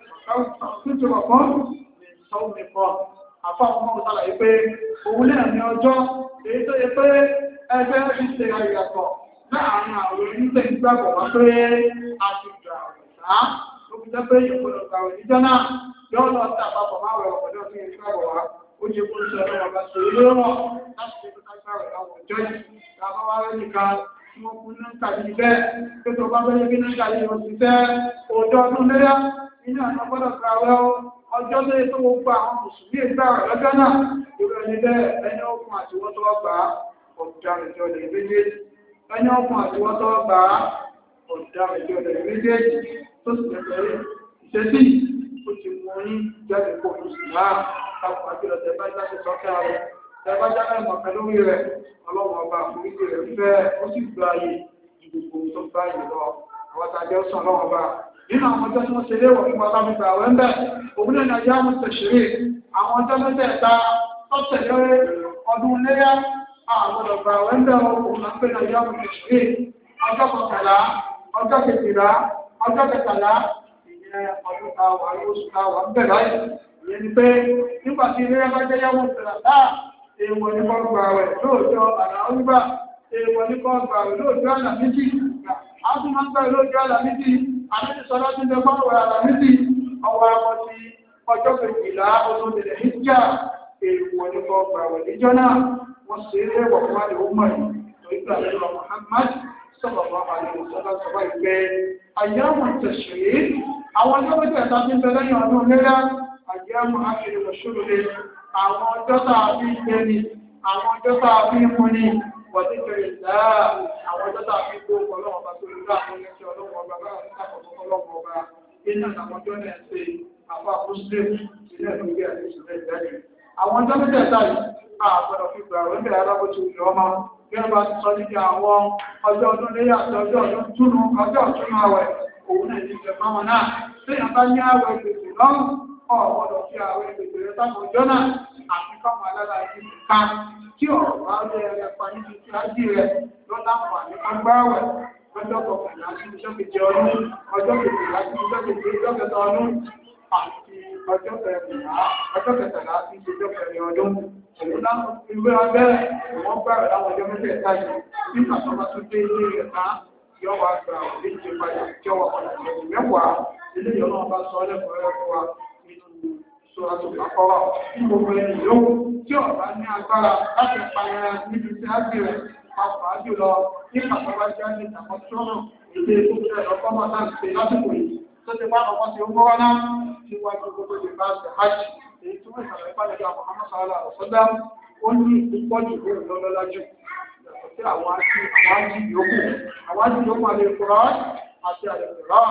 tuntun ọ̀kan sọ́wọ́n nìkan àfọ́ àwọn ọmọ òsàlàyé pé òun náà ní ọjọ́ èyí tó yẹ pé ẹgbẹ́ fi ṣe àyàtọ̀ láàárín àwọn oníṣẹ́ ìgbàgbọ́ wá pé a ti gbà ọ̀sá ló fi jẹ́ pé ìpolówó gbà òníjọ́ náà yóò lọ sí àpapọ̀ máa wẹ̀ ọ̀pọ̀lọpọ̀ sí ìgbàgbọ́ wá ó jẹ́ kó ń ṣe ọlọ́wọ́ bá ṣe ilé wọn láti ṣe kó ká gbà àwọn ọjọ́ yìí tàbá wá rẹ́ nìkan tí wọ́n kún náà tàbí bẹ́ẹ̀ pé tó bá fẹ́ kí náà tàbí oṣù tẹ́ òjò ọdún léyà nínú àwọn gbọ́dọ̀ gbà wẹ́ ọjọ́ tó yẹ tó gbogbo àwọn mùsùlùmí ìgbà rẹ̀ lọ́jọ́ náà ìrọ̀ ẹni bẹ́ẹ̀ ẹni ọkùn àti wọ́n tó gbà á ọ̀dà ìjọ lè méjèèjì ẹni ọkùn àti wọ́n tó gbà á ọ̀dà ìjọ lè méjèèjì tó sì lẹ́sẹ̀ ìṣesí ó ti mú ní jáde kó oṣù náà kápọ̀ àti ọ̀tẹ̀ bá jáde sọ́kẹ́ rẹ̀ ẹ bá jáde mọ̀kẹ́ lórí rẹ̀ ọlọ́run ọba àforíjì rẹ̀ fẹ́ ó sì gba ayé ju gbogbo tó bá yìí lọ àwọn tàbí ọ̀sán ọlọ́run ọba nínú àwọn ọjọ́ tí wọ́n ṣe léwọ̀ fún ọlá nípa àwẹ̀ ń bẹ̀ òun náà nàìjíríà mú tẹ̀sírì àwọn ọjọ́ mẹ́tẹ̀ẹ̀ta tọ́tẹ̀lé ọdún léyà àwọn ọ̀gbà àwẹ̀ ń bẹ̀ òun náà pé nàìjíríà mú tẹ̀sírì ọjọ́ kọkànlá ọjọ́ kejìlá ọjọ́ kẹtàlá ìyẹn ọdún táwọn àlóṣù táwọn ń bẹ̀ láyé ìyẹn ni pé nígbà tí ilé ẹgbẹ́ jẹ́ yàwó tẹ̀lá èèwọ̀ ní kọ́ gbà àwẹ̀ lóòjọ́ àlà onígbà èèwọ̀ ní kọ́ gbà àwẹ̀ lóòjọ́ àlà méjì a tún máa ń gbà lójú àlàmídì àmì sọlá tí ń bẹ fáwọn àlàmídì ọwọ́ akọ sí ọjọ́ kejìlá ọdún tẹ̀lé níjà èèwọ̀ nípa ọgbà àwẹ̀ níjọ́ náà wọ́n ṣe é léwọ̀ fún àlè ọmọ yìí torí pé àlè ọmọ Muhammad sọ̀rọ̀ bá àlè òṣèlú sọ̀rọ̀ ìgbẹ́ àyàmọ̀ tẹ̀sírì àwọn ọjọ́ mẹ́tẹ̀ẹ̀ta tí ń bẹ lẹ́yìn ọdún léyà àyàmọ̀ àkèrè òṣèlú àwọn ọjọ́ tá a fi ń gbé ni àwọn ọjọ́ tá a fi ń mú ni wọ́n ti kẹrì dáa àwọn ọjọ́ tá a fi ń gbó ọlọ́wọ́ bá tó lù láàmú lẹ́sẹ̀ ọlọ́wọ́ ọba bá ọlọ́wọ́ ọba iná àwọn ọjọ́ náà ṣe àfa muslim ilé ìgbé àti ìṣẹ̀lẹ̀ ìjáde àwọn ọjọ́ mẹ́tẹ̀ẹ̀ta yìí àgbọ̀dọ̀ fi gbà wọ́n bẹ̀rẹ̀ alábòtú ìlú ọmọ gẹ́gẹ́ bá ti sọ níbi àwọn ọjọ́ ọdún léyà àti ọjọ́ ọdún túnú ọjọ́ ọ̀túnú àwẹ̀ òun náà ti jẹ fáwọn náà tí a bá ní àwẹ̀ gbèsè lọ́rùn ọ̀gbọ̀dọ̀ fi àwẹ̀ gbèsè rẹ sáwọn ọjọ́ náà àfi fáwọn alára yìí ká kí ọ̀rọ̀ bá lé ẹrẹ pa níbi tí a jí rẹ lọ́dà wà ní agbáwẹ̀ ọjọ́ kọkànlá sí ọjọ́ kejì ọdún ọjọ́ kejìlá sí ọjọ́ kejì ọjọ́ kẹta ọdún àti ọjọ́ kẹrìnlá ọjọ́ kẹtàlá sí ọjọ́ kẹrin ọdún èyí láwọn ìwé abẹ́rẹ́ ìwọ́n gbàrẹ̀ láwọn ọjọ́ mẹ́tẹ̀ẹ̀ta yìí nígbà tó bá tún dé ilé rẹ̀ ká yọ wá gba òléjì padà jọ wà padà lẹ́yìn mẹ́wàá ilé ìyọ́ náà bá sọ ọ́ lẹ́kọ̀ọ́ rẹ̀ fún wa nínú ìṣòro tó bá kọ́ wa tí gbogbo ẹni yòówù tí ọ̀bá ní agbára láti pààyàn níbi tí á sì rẹ̀ pàápàá jùlọ nígbà tó bá jẹ́ ní ìtàkọ́sọ́nà ilé tó fẹ́ lọ́kọ́mọ́ láti ṣe lásìkò yìí tó ti bá ọmọ tí ó ń gbọ́wọ́ náà tí wọ́n ti gbogbo lè bá ṣe hajj èyí tí wọ́n ìsàlẹ̀ ìpàdé àwọn Muhammad sallallahu alaihi wasallam ó ní ìpọ́jù òun lọ́lọ́lá jù yàtọ̀ sí àwọn ájì yòókù àwọn ájì yòókù àlèkùrọ́ àti àlèkùrọ́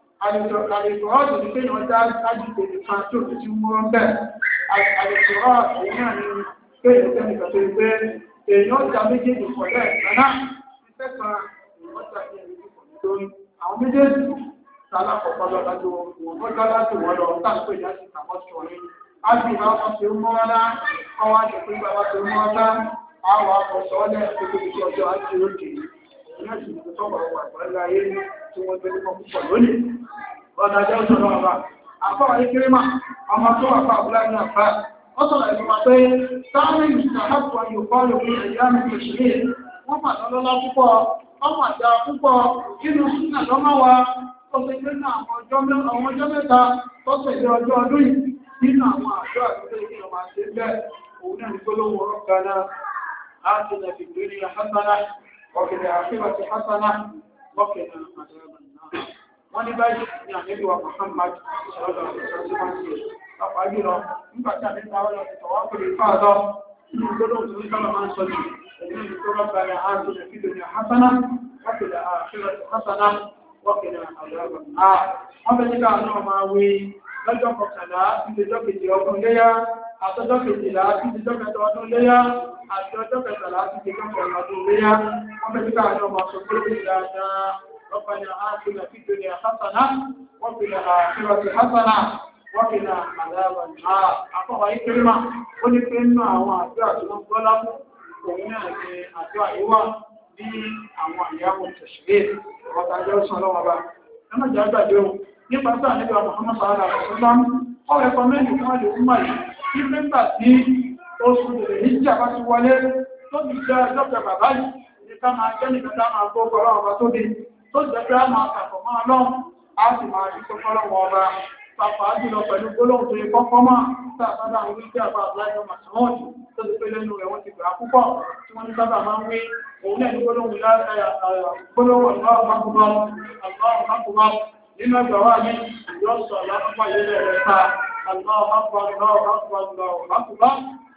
àlèkùrọ́ tó ti pé wọ́n dá ájì tèmi kan tó ti mú wọn bẹ́ẹ̀ àlèkùrọ́ èyí náà ni pé ìrẹsẹ̀ nìkan tó gbé èèyàn já méjèèjì pọ̀ lẹ́ẹ̀kan náà iṣẹ́ kan ìwọ́n jà ní ẹ̀rí pọ̀ nítorí àwọn méjèèjì sálá kọ̀ọ̀kan lọ́la tó wọ́n lọ́jọ́ láti wọ́n lọ táǹpé ní àti ìtàmọ́ sí wọn ní. a sì máa wọ́n ti mú wọn lá ọwọ́ àti pé bàbá ti mú wọn lá àwọn akọ̀sọ́ ọ̀lẹ́ tó tóbi tí ọjọ́ àti òkè òun náà sì ní sọ́kọ̀ ọ̀pọ̀ àgbáńlá ayé tí wọ́n gbé nípa púpọ̀ lónìí. ọ̀nà àjọ sọ̀rọ̀ ọ̀rọ̀ àfọwọ́ ìkírímà ọmọ tó wà fún àbúlá ní àfá ó sọ̀rọ̀ ìfọ̀mọ̀ pé sáwọn ìṣàkóso yòókọ́ lórí ẹ̀yà mi ìṣẹ̀lẹ̀ wọ́n mà lọ́lọ́lá púpọ̀ ọmọ àjà púpọ̀ nínú súnà lọ́mọ wa ó ṣe pé ní àwọn ọjọ́ mẹ́ta tó tẹ̀lé ọjọ́ ọdún yìí nínú àwọn àjọ àti ilé ìjọba àti ẹgbẹ́ òun náà ní gbólóhùn ọ̀rọ̀ gánà láti lè fi gbé ní hasana ọ̀kẹ̀dẹ̀ àfihàn hasana ọ̀kẹ̀dẹ̀ àdàbà náà. wọ́n ní báyìí ní àmì wa Muhammad sọ̀rọ̀ ọ̀sẹ̀ pàpà jùlọ nígbà tí àmì táwọn lọ sọ̀rọ̀ wá pèlè fáadọ́ nínú gbólóhùn tó ní sábà máa ń sọ jù òun ní tó rọ́bà ní àti lè fi gbé hasana ọ̀kẹ̀dẹ̀ àfihàn hasana wọ́kìnà àgbàgbà náà wọ́n fẹ́ nígbà náà máa wí lọ́jọ́ kọkànlá títí ọjọ́ kejì ọdún léyá àtọjọ́ kejìlá títí ọjọ́ kẹta ọdún léyá àti ọjọ́ kẹtàlá títí ọjọ́ kẹta ọdún léyá wọ́n fẹ́ nígbà náà máa sọ pé ó ti dáadáa lọ́kànlá àfihàn títí ní àhásánà wọ́kìnà àfihàn hasánà wọ́kìnà àgbàgbà náà àfọwọ́ ìkéré ó ní pé nínú àwọn àjọ àti wọn gbọ́lá òun náà ní àjọ àyíwá ní àwọn àyàwó tẹ̀sílẹ̀ ọ̀tà jẹ́ ọ̀sán lọ́wọ́ bá ẹmọ́ jẹ́ àgbàdé ohun nípa sáà nígbà Muhammad sallallahu alaihi wasallam ọ̀rọ̀ ẹ̀kọ́ mẹ́rin fún àlè fún màyí ní pẹ́ńtà tí oṣù lè ní ìjà bá ti wọlé tó ti jẹ́ ọjọ́ kẹfà báyìí ní ká máa jẹ́ nìkan tá máa gbọ́ ọlọ́run ọba tó di tó jẹ́ pé a máa kàpọ̀ mọ́ ọlọ́run a sì máa rí tó fọ́lọ́run ọba pàpà jùlọ pẹ̀lú gbólóhùn tó yẹ kọ́kọ́ mọ́ sáàbádà àwọn wípé àbá àbúláyọ̀ màsánwọ́ọ̀dì tó ti pé lẹ́nu rẹ̀ wọ́n ti gbà púpọ̀ tí wọ́n ní sábà máa ń wí òun náà ní gbólóhùn gbólóhùn ọlọ́run mákùnmọ́ ọlọ́run mákùnmọ́ nínú ẹgbẹ̀ wà ní ìjọsọ̀ lápapọ̀ ilẹ̀ rẹ̀ ta ọlọ́run mákùnmọ́ ọlọ́run mákùnmọ́ ọlọ́run mákùnmọ́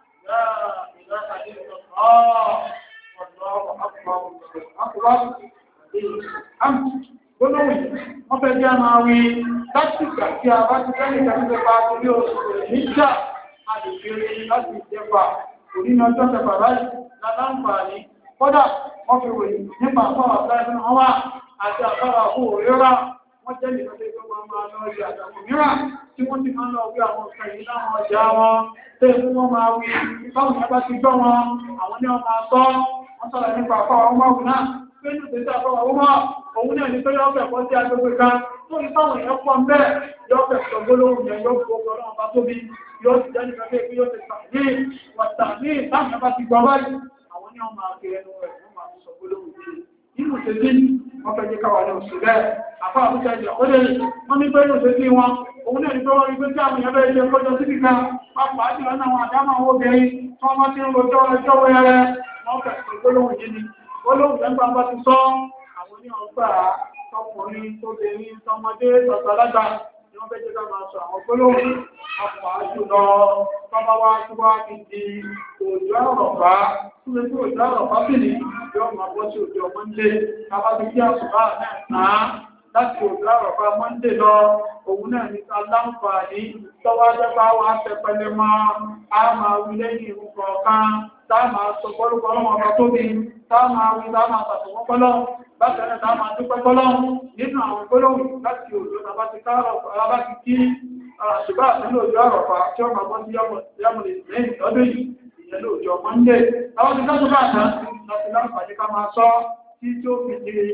gbólóhùn wọ́n fẹ́ jẹ́ máa wí láti ìgbà tí a bá ti fẹ́ ìgbà tí pẹ́pà torí oṣù rẹ̀ níjà a lè fi rí láti ìjẹpa ònínà ọjọ́ pẹ̀pà láì láláǹfààní kódà wọ́n fi wòye nípa àfáwà láìpẹ́ wọn wá àti àfáwà fún òrérà wọ́n jẹ́ nìkan tó gbọ́n máa lọ ọjà àtàkùn mìíràn tí wọ́n ti máa lọ wí àwọn ọ̀sẹ̀ yìí láwọn ọjà wọn tó ikú wọn máa wí báwọn yẹn bá ti gbọ́ wọn àwọn ní wọn máa sọ wọ́n sọ̀rọ̀ nípa àfáwà ọmọ ògùn náà pẹ́lú tẹ́sí àfáwà ọmọ òun náà ní pé yọ́ fẹ̀ kọ́ sí agbègbè kan tó ní táwọn èèyàn pọ̀ ń bẹ́ẹ̀ yọ́ fẹ̀ sọ gbólóhùn yẹn yóò fọ́ ọlọ́run bá tóbi yóò ti jẹ́ nìkan pé yóò ti tàbí wàtà ní ìtàkùn bá ti gbọ́ báyìí àwọn ní ọmọ àti ẹnu rẹ̀ wọ́n máa sọ gbólóhùn yìí nínú nínú ìṣesí wọ́n fẹ́ jẹ́ káwà ní oṣù bẹ́ẹ̀ àpá àbújá ìjẹ́ ó lè wọ́n ní pé nínú ìṣesí wọn òun náà ní pé wọ́n rí pé tí àwọn èèyàn bẹ́ẹ̀ jẹ́ kọjọ síbì kan pápá jùlọ náà àwọn àdámọ̀ àwọn obìnrin tí wọ́n bá ti ń rojọ́ ẹjọ́ wẹ́rẹ́ wọ́n fẹ́ sí gbólóhùn yìí ni gbólóhùn lẹ́gbàá bá ti sọ àwọn ní ọgbà tọkùnrin tóbìnrin tọmọdé tọ̀tàlágbà ni wọ́n fẹ́ jẹ́ ká máa sọ àwọn gbólóhùn ọ̀pọ̀ àjùlọ tọ́bá wá tó wá fi di òjò àrọ̀fá túnbí tí òjò àrọ̀fá sì ní yóò máa bọ́ sí òjò mọ́ndé tàbá ti kí àṣùbá náà láti òjò àrọ̀fá mọ́ndé lọ òun náà ní aláǹfààní tọ́wá jẹ́pá wá tẹpẹlẹ mọ́ a máa wí lẹ́yìn ìrun kọ̀ọ̀kan tá máa sọ pọ́lúpọ́ lọ́wọ́ ọba tóbi tá máa wí tá máa tàbùwọ́ pọ́lọ́ bákan náà tá máa dúpẹ́ pọ́lọ́ nínú àwọn gbólóhùn láti òjò tàbá ti kárọ̀ tàbá ti kí àṣùbá àtúnlò òjò àrọ̀fà tí ó máa bọ́ sí yàmùlẹ̀ lẹ́yìn lọ́dún yìí ìyẹn lóòjọ́ mọ́ndé àwọn ti dájú bá àtà láti láǹfààní ká máa sọ tí tí ó fi di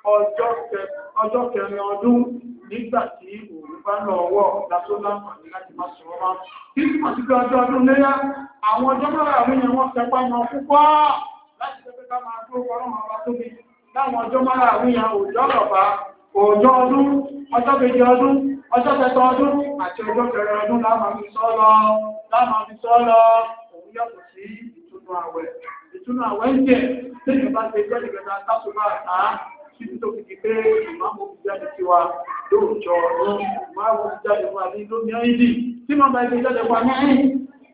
ọjọ́ kẹrin ọdún nígbà tí òun bá lọ ọwọ́ látó láǹfààní láti máa sọ wọn kí tí wọ́n ti fi ọjọ́ ọdún léyá àwọn ọjọ́ mọ́ra àwọn èèyàn wọ́n tẹpá mọ́ púpọ̀ láti tẹ́pẹ́ ká máa tó ọlọ́run ọba tóbi láwọn ọjọ́ mọ́ra àwọn èèyàn òjò ọ̀rọ̀fà òjò ọdún ọjọ́ kejì ọdún ọjọ́ kẹta ọdún àti ọjọ́ kẹrin ọdún láàmà fi sọ́ lọ láàmà fi sọ́ lọ òun yàtọ̀ sí ìtúnú àwẹ̀ ìtúnú àwẹ̀ ń jẹ́ tí ìbá ti jẹ́ ìgbẹ̀ta tásùbà àtà títí tó fi di pé ìmáàmù fi jáde sí wa lóòjọ́ ọdún ìmáàmù fi jáde wà ní lómi ẹ́yìndì tí wọ́n bá ti jáde wà ní ẹ̀yìn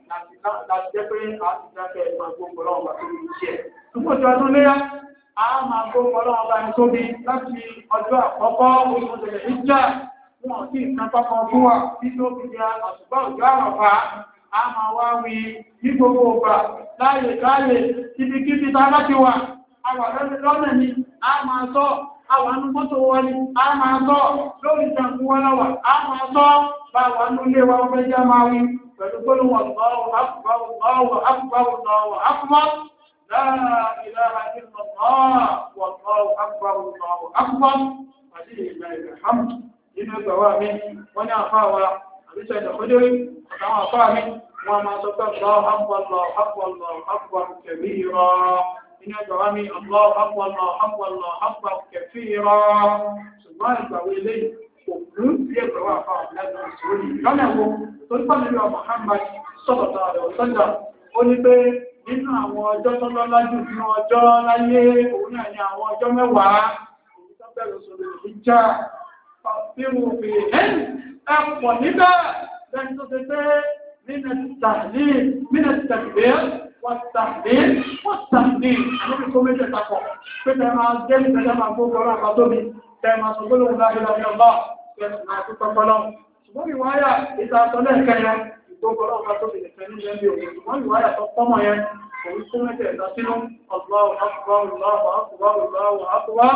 láti jẹ́ pé a ti jáde ẹ̀gbọ́n gbogbo ọlọ́run bá tóbi iṣẹ́ ṣùgbọ́n ọjọ́ ọdún léyà a máa gbogbo ọlọ́run bá ní tóbi láti ọjọ́ àkọ́kọ́ oṣù tẹ̀lẹ̀ ìjà wọn sí ìkápá kan fún wa tí tó fi di àṣùgbọ́n òjò àrọ̀fà a máa wá wí ní gbogbo ọgbà láàyè káàyè kíbikíbi tá láti wà àwọn lọ́nà ni a máa sọ àwọn anú mọ́tò wọn ni a máa sọ lórí ìjànkú wọn láwà a máa sọ bá wà ní ilé wa ọgbẹ́ jẹ́ máa wí pẹ̀lú gbólóhùn Allahu akbar Allahu akbar Allahu akbar la ilaha illallah wallahu akbar Allahu akbar àti ìgbà ìrẹ̀hámù nínú ẹgbẹ̀wà mi wọ́n ní àfáàwà àbíṣẹ́ ìdàkọ́dérí àtàwọn àfáà mi wọ́n máa sọ pé Allahu akbar Allahu akbar Allahu akbar kabira nínú ẹgbẹ̀wà mi Allahu akbar Allahu akbar Allahu akbar kabira ṣùgbọ́n ìgbàwé ilé òkú sí ẹgbẹ̀wà àfáà lẹ́gbẹ̀rẹ̀ ìṣòro lọ́nà wo tó ń pàdé lọ Muhammad sọ̀rọ̀tà rẹ̀ ọ̀sọ́jà ó ní pé nínú àwọn ọjọ́ tó lọ́lá jù nínú ọjọ́ láyé òun náà ní àwọn ọjọ́ mẹ́wàá èyí tó bẹ̀rẹ̀ sọ̀rọ̀ ìjà fàfíwò fi ẹ̀yìn ẹ̀pọ̀ níbẹ̀ lẹ́yìn tó ṣe pé nínú tàbí nínú tàbí wọ́n tàbí wọ́n tàbí àníbi tó méjì tapọ̀ pé tẹ́ máa jẹ́ ìfẹ́jẹ́ máa gbogbo ọ̀rọ̀ àpá tóbi tẹ́ máa sọ gbólóhùn láti lọ yọ̀bá tẹ́ máa tó tọ́pọ̀ lọ ṣùgbọ́n ìwáyà ìta àtọ́lẹ̀ kẹyẹ ìgbógbó ọ̀rọ̀ àpá tóbi nìkan ní ẹbí òun ṣùgbọ́n ìwáyà tó pọ́mọ̀ yẹn òun tó méjì ẹ̀dá sínú Allahu akbar Allahu akbar Allahu akbar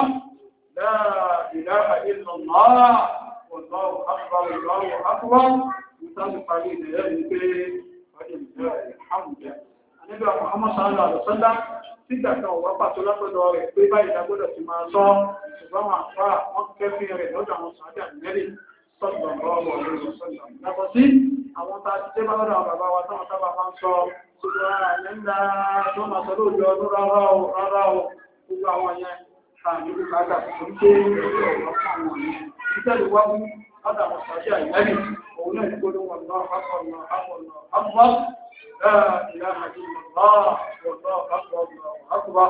la ilaha illallah wallahu akbar Allahu akbar ìtàbí parí ìdẹ̀rẹ́ ní pé ọdún ìjọ́ ìhàmùjẹ́ nígbà Muhammad sallallahu alaihi wasallam sígbà kan wà pàtó lápẹ́lọ rẹ̀ pé báyìí lágbọ́dọ̀ ti máa sọ ṣùgbọ́n wọn àpá wọn kẹfí rẹ̀ lọ́dọ̀ àwọn sàádà mẹ́rin sọ́dọ̀ lọ́wọ́ ọ̀rọ̀ sọ́dọ̀ yàtọ̀ sí àwọn tá a ti dé bá lọ́dọ̀ àwọn bàbá wa táwọn sábà máa ń sọ ṣùgbọ́n àyẹ̀ ńlá tó máa sọ lóòjọ́ ọdún rárá o rárá o gbogbo àwọn yẹn àmì ìlú kàdà tó ń gbé ẹ̀rọ ọ̀rọ̀ fún àwọn yẹn títẹ̀lé wá mú lọ́dọ̀ àwọn sàádà mẹ́rin òun náà ní gbọ́dọ̀ wọn náà àpọ̀lọ̀ àpọ̀lọ̀ àpọ̀ لا إله إلا الله والله أكبر الله أكبر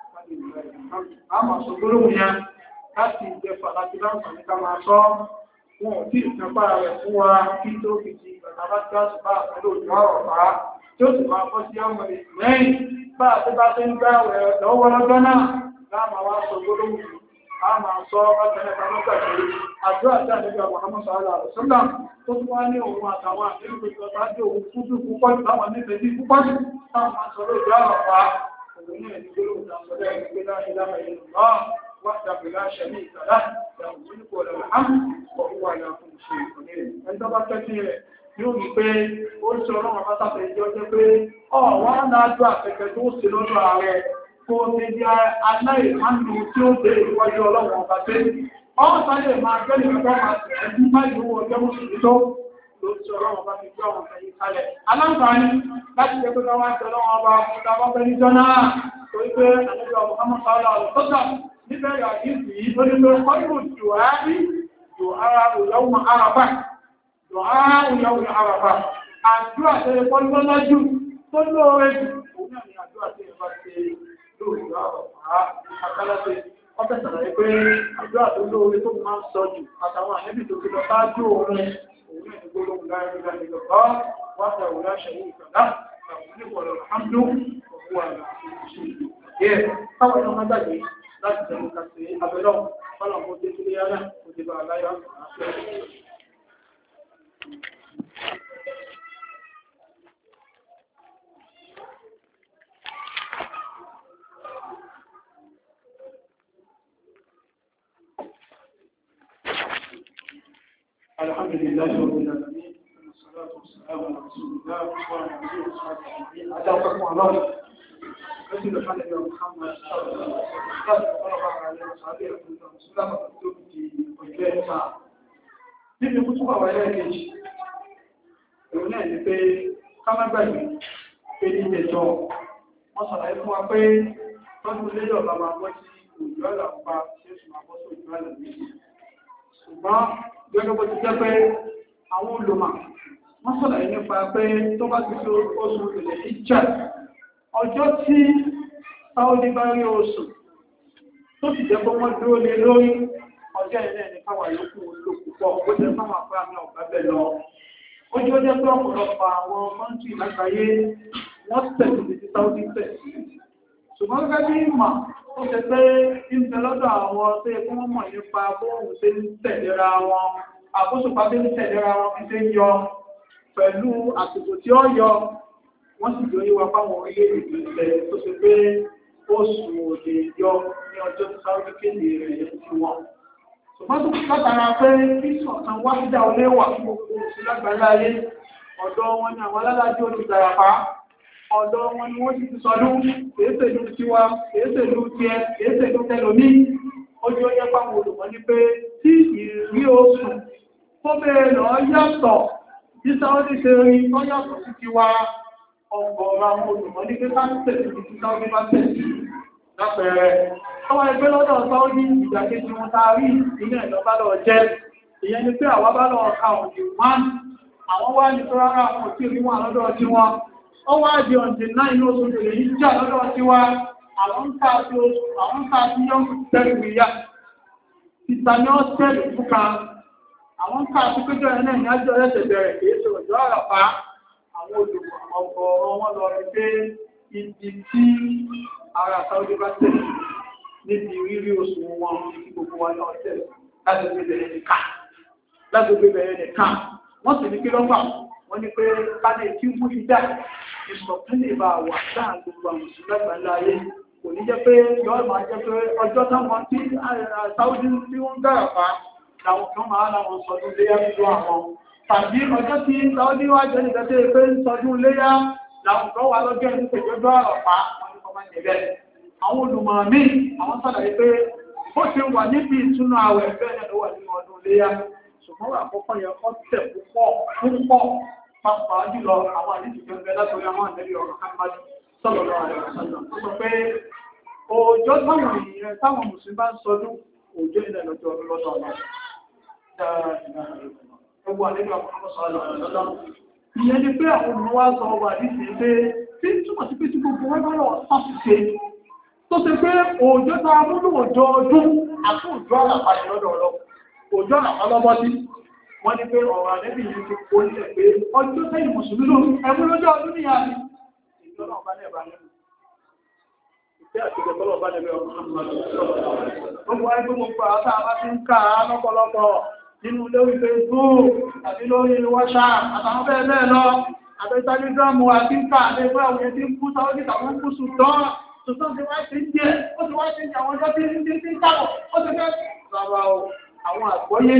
àmà ṣògbólóhùn yẹn láti ìjẹfà láti láǹfààní ká máa sọ wọn ò tí ìjọba rẹ̀ fún wa kí tó fi di ìgbàgbà tí a sì bá àpẹẹrẹ òjò ọ̀rọ̀ bá tí ó sì máa bọ́ sí ọmọ ìsìnlẹ́yìn bá àti bá ṣe ń gbá rẹ̀ lọ́wọ́ lọ́jọ́ náà láàmà wá ṣògbólóhùn a máa sọ bákẹ́lẹ́ kanọ́gbàgbé àdúrà tí àdébíà Muhammad sallallahu alaihi wasallam tó tún wá ní òun àtàwọn àdébíà tó tàbí òun fúdú púpọ̀ jù láwọn nífẹ̀ẹ́ sí púpọ̀ jù táwọn máa sọ lóòjọ́ àrọ̀pá òun ní ẹni gbólóhùn tàbí ẹgbẹ́ láti lára ìlú náà wá dàbí láṣẹ ní ìtàlá ìyàwó nípò ọ̀lẹ́wọ̀ hàn ọ̀hún wà ní àfún ìṣe ìkọ̀lẹ́ ẹni tó bá tẹ́sí rẹ̀ yóò rí pé ó ń sọ ọlọ́run pátákì ìjọ jẹ́ pé ọ̀wọ́n náà dún àpẹẹkẹ tó ṣe lọ́dọ̀ ààrẹ kó ti di aláìmánu tí ó dé ìwájú ọlọ́run ọba pé ọ́n sáré máa gbẹ́lẹ̀ ọjọ́ máa tẹ̀lé ní báyìí owó ọjọ́ mùsùlùmí tó ló ti ọlọ́run ọba fi gbé àwọn ọ̀fẹ́ yìí kalẹ̀. aláǹfààní láti jẹ́ pé káwá ń tẹ ọlọ́run ọba fún ìdáwọ́ bẹ́ẹ̀ níjọ́ náà torí pé àlejò Muhammad sallallahu alaihi wasallam níbẹ̀rẹ̀ àdíìsì yìí ó ní pé kọ́lù dùhárí dùhárà òyàwó àràfà dùhárà òyàwó àràfà àdúrà tẹ́lẹ̀ pọ́lú lọ́jú tó lóore jù òun náà ni àdúrà tẹ́lẹ̀ bá ṣe lóòrùn àràfà àkálàṣe ọ̀fẹ́ sàlàyé pé àdúrà tó lóore tó máa ń sọ jù àtàwọn ànẹ́bì tó ti lọ sáájú òun òun náà ní gbólóhùn láàrin ìgbà ìgbà wáṣà òun láṣẹ ìgbàlá àwọn onígbọ̀lọ̀ àmdó òun wà láti táwọn ẹ̀rọ máa gbàgbé láti tẹ̀lé kàṣẹ abẹ́lọ́ fọ́nà kó dé sílé yára kó dé bá aláyọ̀ àṣẹ. الحمد لله رب العالمين والصلاة والسلام على رسول الله وعلى آله وصحبه أجمعين. أتوقف الله رسول الله محمد صلى الله عليه وسلم. Níbi kútùbà wà lẹ́ẹ̀kejì, òun náà ní pé ká má gbàgbé pé ní ìjẹjọ́ wọ́n sọ̀rọ̀ fún wa pé tọ́jú lélẹ̀ ọ̀la máa bọ́ sí òjò àlà ń pa tí ó sì máa bọ́ sí òjò àlà méjì. Ṣùgbọ́n gẹ́gẹ́ bó ti jẹ́ pé àwọn olùmọ̀ wọ́n sọ̀rọ̀ nípa pé tó bá ti fi oṣù ilẹ̀ ìjà ọjọ́ tí Sáúdí bá rí oṣù tó sì jẹ́ pé wọ́n dúró lé lórí ọjọ́ ilẹ̀ ní káwà yókù ló púpọ̀ ó jẹ́ fáwọn àpá mi ọ̀gá bẹ̀ lọ. Ó jẹ́ ó jẹ́ pé ọ̀pọ̀lọpọ̀ àwọn mọ́ńtì lágbàáyé wọ́n tẹ̀sí ti Sáúdí tẹ̀sí. Ṣùgbọ́n gẹ́gẹ́ bí ìmọ̀ ó ṣe pé ìṣẹ́ lọ́dọ̀ àwọn tó yẹ kí wọ́n mọ̀ nípa bóòrùn ṣe ń tẹ̀léra wọn àkóṣùpá tó ń tẹ̀léra wọn fi ṣe ń yọ pẹ̀lú àsìkò tí ó yọ wọ́n sì lóyún wa fáwọn orílẹ̀-èdè ìṣẹ̀ tó ṣe pé oṣù òde yọ ní ọjọ́ tí Sáúdí kéde rẹ̀ yẹn ti wọ́n. Ṣùgbọ́n tó kí látara pé kí sọ̀tàn wáṣídà olé wà fún gbogbo oṣù lágbàlá ayé ọ̀dọ̀ wọn ni àwọn alálàájọ́ ti darapá ọ̀dọ̀ wọn ni wọ́n ti ti sọdún kèésèlú tiwa kèésèlú tiẹ̀ kèésèlú tẹlòmí ojú ọjọ́ pàwọn olùkọ́ ní pé tí ìrí oṣù tó bẹ̀rẹ̀ lọ yàtọ̀ tí Sáúdí ṣe rí tó yàtọ̀ sí tiwa ọgọ́rọ̀ àwọn olùkọ́ ní pé káńtẹ̀sì ti Sáúdí bá tẹ̀sí lápẹẹrẹ ọwọ́ ẹgbẹ́ lọ́dọ̀ Sáúdí ìdàkejì wọn tá a rí ìpínlẹ̀ ìjọba lọ jẹ́ ìyẹn ni pé àwa bá lọ ka òdì wán àwọn wá ní tó rárá àwọn òtí òní wọn lọ́dọ̀ tí wọn ó wá di ọ̀dẹ̀ náà inú oṣù lè yí jà lọ́dọ̀ tí wá àwọn ń ká sí oṣù àwọn ń ká sí yọ́n tẹ́lù ìyá ìtàní ọ́sẹ̀lù fúnka àwọn ń ká sí péjọ ẹ̀ náà ní ájọ́ ẹ̀sẹ̀ bẹ̀rẹ̀ kìí ṣe òjò àràpá àwọn olùkọ́ ọgọ́rọ̀ wọn lọ rí pé ibi tí ara Sáúdí bá tẹ̀lé níbi rírí oṣù wọn ní gbogbo wa náà tẹ̀lé láti gbé bẹ̀rẹ̀ nìkan láti gbé bẹ̀rẹ̀ nìkan wọ́n sì ní kí lọ́gbà wọ́n ní pé kálẹ̀ tí mú ìdá ìsọ̀tẹ́lẹ̀ bá wà láà gbogbo àwọn òṣìṣẹ́ àgbàlá ayé kò ní jẹ́ pé yọ́ máa jẹ́ pé ọjọ́ táwọn tí Sáúdí tí wọ́n dára pa làwọn kan máa láwọn sọdún léyá nínú àwọn tàbí ọjọ́ tí Sáúdí wá jẹ́ nìkan tẹ́ pé ń sọdún léyá làwọn kan wà lọ́jọ́ ìlú ìjọjọ́ àrọ̀pá wọn ní kọ́ máa jẹ bẹ́ẹ̀. Àwọn olùmọ̀ míì àwọn sàlàyé pé bó ṣe wà níbi ìtúnú àwẹ̀ bẹ́ẹ̀ ló wà nínú ọdún léyá ṣùgbọ́n àkọ́kọ́ yẹn kọ́ tẹ̀ púpọ̀ púpọ̀ pàápàá jùlọ àwọn àdíjì gẹ́gẹ́ látọrí àwọn àdẹ́rí ọ̀rọ̀ Muhammad sallallahu alaihi wasallam tó sọ pé òòjọ́ táwọn èèyàn táwọn mùsùlùmí bá ń sọdún òòjọ́ ilẹ̀ lọ́jọ́ ọdún lọ́dọ̀ ọ̀nà gbogbo àdẹ́rí ọ̀rọ̀ Muhammad sallallahu alaihi wasallam ìyẹn ni pé àwọn olùmọ̀ wá sọ ọba àdíjì pé tí túmọ̀ sí pé tí gbogbo wọn bá lọ sọ́sìṣe tó ṣe pé òòjọ́ tá a múlò òòjọ́ ọdún àti òòjọ́ àlàpàdé lọ́dọ̀ ọlọ́ òòjọ́ àlàpàlọ́bọ́ sí wọ́n ní pé ọ̀rọ̀ àdẹ́bì yìí ti kó ní ẹ̀pẹ́ ọjọ́ sẹ́yìn mùsùlùmí ló ẹgbẹ́ lọ́jọ́ ọdún ní àárín ìjọba ọba ní ẹ̀bà nínú ìfẹ́ àti ìjọba ọba ní ẹ̀bà ọmọ gbogbo ayé gbogbo àwọn àbá ti ń ká lọ́pọ̀lọpọ̀ nínú lórí Facebook àti lórí WhatsApp àtàwọn bẹ́ẹ̀ bẹ́ẹ̀ lọ àti Instagram àti ń ká àti ẹgbẹ́ àwọn ẹni tí ń kú sáwọ́dì tàwọn kú sùtọ́ sùtọ́ ti wá sí jẹ́ ó ti wá sí àwọn ọjọ́ tí ń tí ń kábọ̀ ó ti fẹ́ bàbá àwọn àgbọ́yé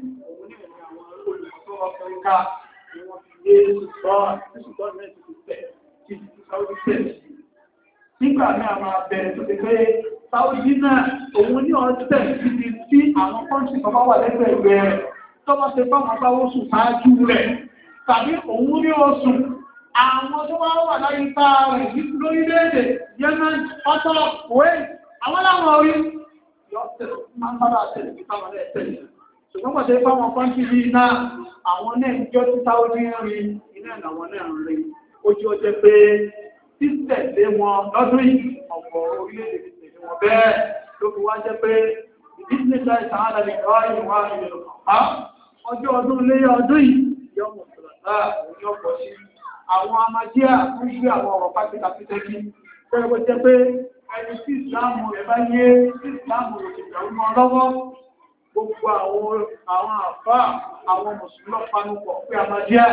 Ọ̀fẹ́ríkà ni wọ́n fi gbé ṣùgbọ́n ṣùgbọ́n mẹ́rin ti tẹ̀ tí Sáúdí tẹ̀ sí. Nígbà ní àwọn abẹ̀rẹ̀ tó ti pé Sáúdí náà òun ní ọ̀tẹ̀ títí tí àwọn kọ́ńtì kan bá wà lẹ́gbẹ̀ẹ́ rẹ̀ tó bá ṣe fáwọn bá oṣù ṣáájú rẹ̀ tàbí òun ní oṣù àwọn tó wá wà láyíká rẹ̀ ní lórílẹ̀-èdè Yemen, Qatar, Kuwait àwọn láwọn orí yọ tẹ̀lé máa ń sábà tẹ̀lé bí táwọn náà tẹ̀lé ṣùgbọ́n pàṣẹ fáwọn kọ́ńtì bíi náà àwọn náà ń jọ títà ó ní rin iná àwọn náà ń rin ojú ọjọ́ pé títẹ̀lé wọn lọ́dún yìí ọ̀pọ̀ orílẹ̀-èdè ti tẹ̀lé wọn bẹ́ẹ̀ ló fi wá jẹ́ pé ìdílé ìta ìtàhálà lè kọ́ ìwà ìlú ọjọ́ ọdún léyà ọdún yìí yọ mọ̀ sọ̀rọ̀lá òun yọ pọ̀ sí àwọn amadíà ń gbé àwọn ọ̀rọ̀ pátákì fẹ́rẹ́ bó jẹ́ pé ẹni tí ìsìláàmù rẹ̀ bá yé tí ìsìláàmù rẹ̀ ti bẹ̀rù mọ́ lọ́wọ́ gbogbo àwọn àwọn àfá àwọn mùsùlùmí panupọ̀ pé amadíà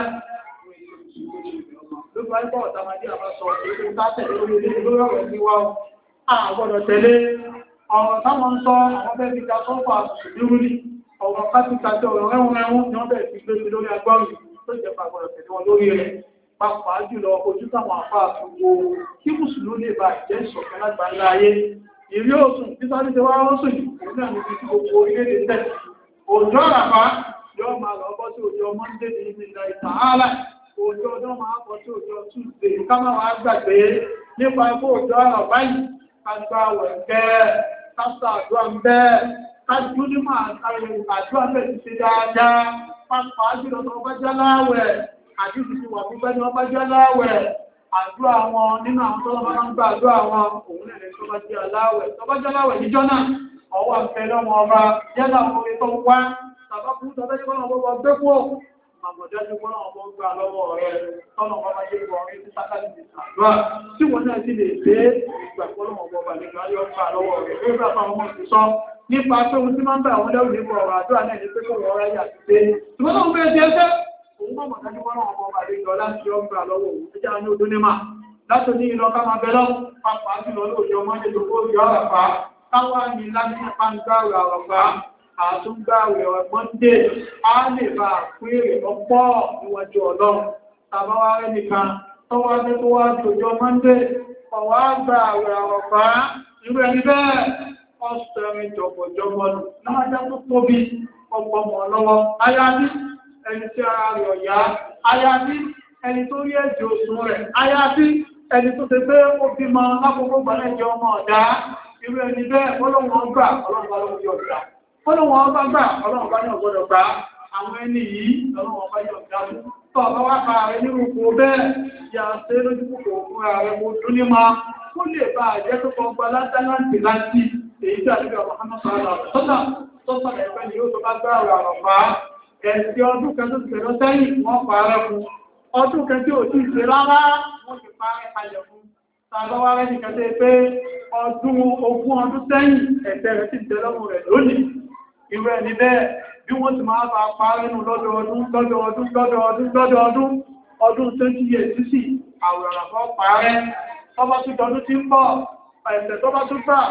lórí wáyé bọ́ọ̀ tamadíà bá sọ èyí tó tẹ̀lé lórí ilé lórí ọ̀rọ̀ ní wá àgbọ̀dọ̀ tẹ̀lé ọ̀rọ̀ táwọn ń sọ àwọn bẹ́ẹ̀ fi ta sọ́fà mùsùlùmí ọ̀rọ̀ pátítàjọ ọ̀rọ̀ ẹ̀wọ̀n ẹ̀wọ̀n ni wọ́n bẹ̀rẹ̀ fi gbé sí lórí agbọ́rin tó jẹ́ pàgbọ̀dọ̀ tẹ̀lé wọn lórí rẹ̀ pàápàá jùlọ ojú táwọn àpá àtúgbò kí mùsùlùmí lè bá ìjẹ́ ìṣọ̀kan lágbàńlá ayé ìrí òsùn títà ní ti wá rọ́sùn yìí òun náà níbi tí gbogbo orílẹ̀-èdè tẹ̀ òjò àràbá yóò máa lọ bọ́ sí òjò mọ́ndé ní ìlà ìtàhálà òjò ọdún máa bọ́ sí òjò túnṣe ká máa wá gbàgbé nípa ikú òjò àràbá yìí ká gbà wẹ̀ bẹ́ẹ̀ ká sàdúrà bẹ́ẹ̀ ká dún ní máa àdúrà bẹ́ẹ̀ ti ṣe dáadáa pàápàá jùlọ tó bá jẹ́ láwẹ̀ àdúgbò ti wà pípẹ́ ní wọ́n bá jẹ́ láwẹ̀ àdúrà wọn nínú àwọn tó lọ́wọ́ máa ń gba àdúrà wọn òun lè tó bá jẹ́ aláwẹ̀ tó bá jẹ́ láwẹ̀ níjọ́ náà ọwọ́ àfẹ́ lọ́wọ́ ọba yálà orin tó wá tàbá fún tọ́lá yìí kọ́nà ọgbọ́n gbé pọ̀ àmọ̀dájú kọ́nà ọgbọ́n gbà lọ́wọ́ rẹ̀ tọ́nà ọgbọ́n máa yé wọ orin tí sáká ti àdúrà tí wọ́n náà ti lè dé ìgbà kọ́nà ọgbọ́n gbà nígbà yọ gbà lọ́wọ́ rẹ̀ lórí bá fáwọn ọmọ ti sọ nípa pé ohun tí máa ń bá àwọn lẹ́rù nípa ọ̀rọ̀ àdúrà náà ní pé kó wọ́n ráyà sí pé ṣùgbọ́n náà bẹ́ẹ̀ ti ẹsẹ̀ òun mọ̀ mọ̀dájú kọ́nà ọgbọ́n gbà nígbà láti yọ gbà lọ́wọ́ òun ẹjá ní odún ní mà láti ní ìlọ ká máa bẹ lọ́wọ́ pàápàá jùlọ lóòjọ́ ọmọdé tó kó yọ àràfà káwá ní láti nípa ń gbààwẹ̀ àràfà àtúngbààwẹ̀ ọgbọ́ndé á lè bá àpérè ọ̀pọ̀ níwájú ọlọ́run tàbá wá rẹ̀ nìkan tó wá dé tó wá di ọjọ́ mọ́ndé ọ̀wá gbààwẹ̀ àràfà irú ẹni bẹ́ẹ̀ ọ̀sẹ̀rin jọ̀bọ̀jọ̀bọ̀ nù láwájá tó tóbi ọgbọ̀mọ̀ lọ́wọ́ ayábí ẹni tí ara rẹ̀ ọ̀yá ayábí ẹni tó rí ẹ̀jẹ̀ òsùn rẹ̀ ayábí ẹni tó ṣe pé ó bímọ lákòókò gbọ́lẹ́jẹ ọmọ ọ̀dá irú ẹni bẹ́ẹ̀ ọlọ́run gbà ọlọ́run bá lọ́wọ́ yọ̀ gbà ọlọ́run ọba gbà ọlọ́run bá ní ọ̀gbọ́dọ̀ gbà àwọn ẹni yìí ọlọ́run ọba yọ̀ gbà mú tọ́ ọba wá pa ààrẹ nínú ipò bẹ́ẹ̀ yà ṣe lójú kòkò fún ààrẹ mo dún ní ma kó lè bá àjẹ́ tó kọ gba látàlántì láti èyí tí àdúgbò ọmọ hánà sọ́dà sọ́dà tó sọ̀rọ̀ ẹ̀fẹ́ ni yóò tó bá gbá àrà ọ̀pá ẹ̀sìn ọdún kan tó ti tẹ̀lọ sẹ́yìn wọ́n pa ààrẹ fún ọdún kan tí ò tí ì ṣe rárá wọ́n ti pa ààrẹ kalẹ̀ fún tàbáwá rẹ̀ nìkan tẹ́ pé ọdún ogún ọdún sẹ́yìn ẹ̀sẹ̀ rẹ̀ ti tẹ́lọ́mù rẹ̀ lónìí irú ẹni bẹ́ẹ̀ bí wọ́n ti máa bá parẹ́ nù lọ́dọọdún lọ́dọọdún lọ́dọọdún lọ́dọọdún ọdún twenty years sísì àwòrán àbọ̀ parẹ́ tọ́bá tún tọdún tí ń bọ̀ ẹ̀sẹ̀ tọ́bá tún fà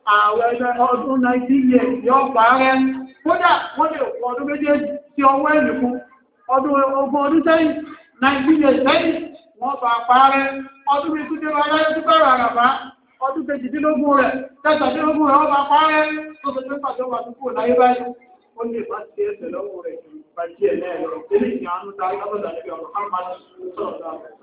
àwẹ̀ ọdún nineteen years yóò parẹ́ kódà wọ́n lè fún ọdún méjèèjì tí ọwọ́ ẹ̀lì fún ọdún ogún ọdún sẹ́yìn nineteen years sẹ́yìn wọ́n bá parẹ́ ọdún mi tún dé wá láyé tó bẹ̀rẹ̀ àràbá ọdún kejìdínlógún rẹ̀ tẹ́tàdínlógún rẹ̀ wọ́n bá parẹ́ tó fẹ́ tó pàṣẹ wà tó kúrò láyé báyìí ó lè bá ti ẹsẹ̀ lọ́wọ́ rẹ̀ bá jí ẹ̀ náà lọ ilé ìsìn àánú ta lábọ̀dà níbi ọ̀rọ̀ Muhammad sọ̀rọ̀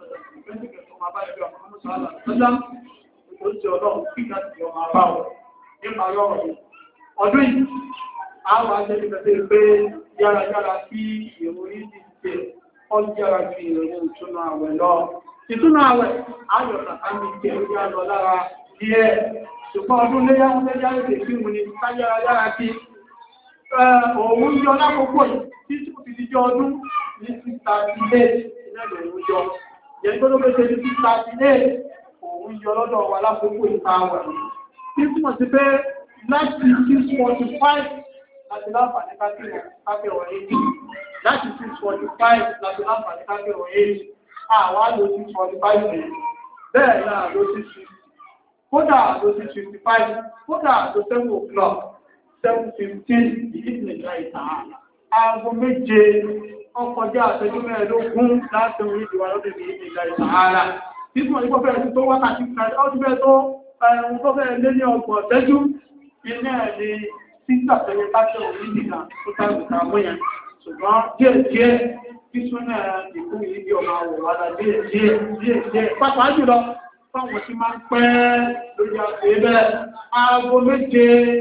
ọdún yìí àwọn ajẹ́bìnrin pé yára yára sí ìròyìn ti ṣe ọjọ́ra ju ìròyìn ìtúnú àwẹ̀ lọ ìtúnú àwẹ̀ ayọ̀ta àmì jẹ́ orí àlọ́ lára díẹ̀ ṣùgbọ́n ọdún léyá wọn léyá èdè tí mo ní káyára yára sí òun yọ lákòókò yìí tí ó ti dijọ́ ọdún ní sísá ilé ìrẹ́lẹ̀ òun yọ yẹn tó ló pèsè ní sísá ilé òun yọ lọ́dọ̀ wa lákòókò ìta àwẹ̀ tí túmọ̀ sí pé láti six forty five láti láǹfààní káfíọ̀ wọ̀nyí láti six forty five láti láǹfààní káfíọ̀ wọ̀nyí àwọn àlò six forty five rẹ̀ bẹ́ẹ̀ náà ló six fifty kódà ló six fifty five kódà ló seven o'clock seven fifteen ìdíje ìjà ìtàn aago méje ọkọjá àtẹ́jú mẹ́ẹ̀ẹ́dógún láti orí ìdíwà lọ́dún ní ìjà ìtàn ara títí wọ́n ní kó bẹ̀rẹ̀ tó wákàtí ọdún bẹ́ẹ̀ tó ẹ̀rùn tó bẹ̀rẹ̀ lé ní ọgbọ̀n ọ̀tẹ́jú iná ẹ̀ ni títà tẹ́lẹ̀ káṣẹ́ orí ìdìnà tó tàbí àwọn èèyàn ṣùgbọ́n díẹ̀ díẹ̀ kí súnà ìkú yìí bí ọmọ àwọ̀ wádà díẹ̀ díẹ̀ díẹ̀ díẹ̀ pàpà jùlọ fáwọn tí máa ń pẹ́ lórí àpè bẹ́ẹ̀ aago méje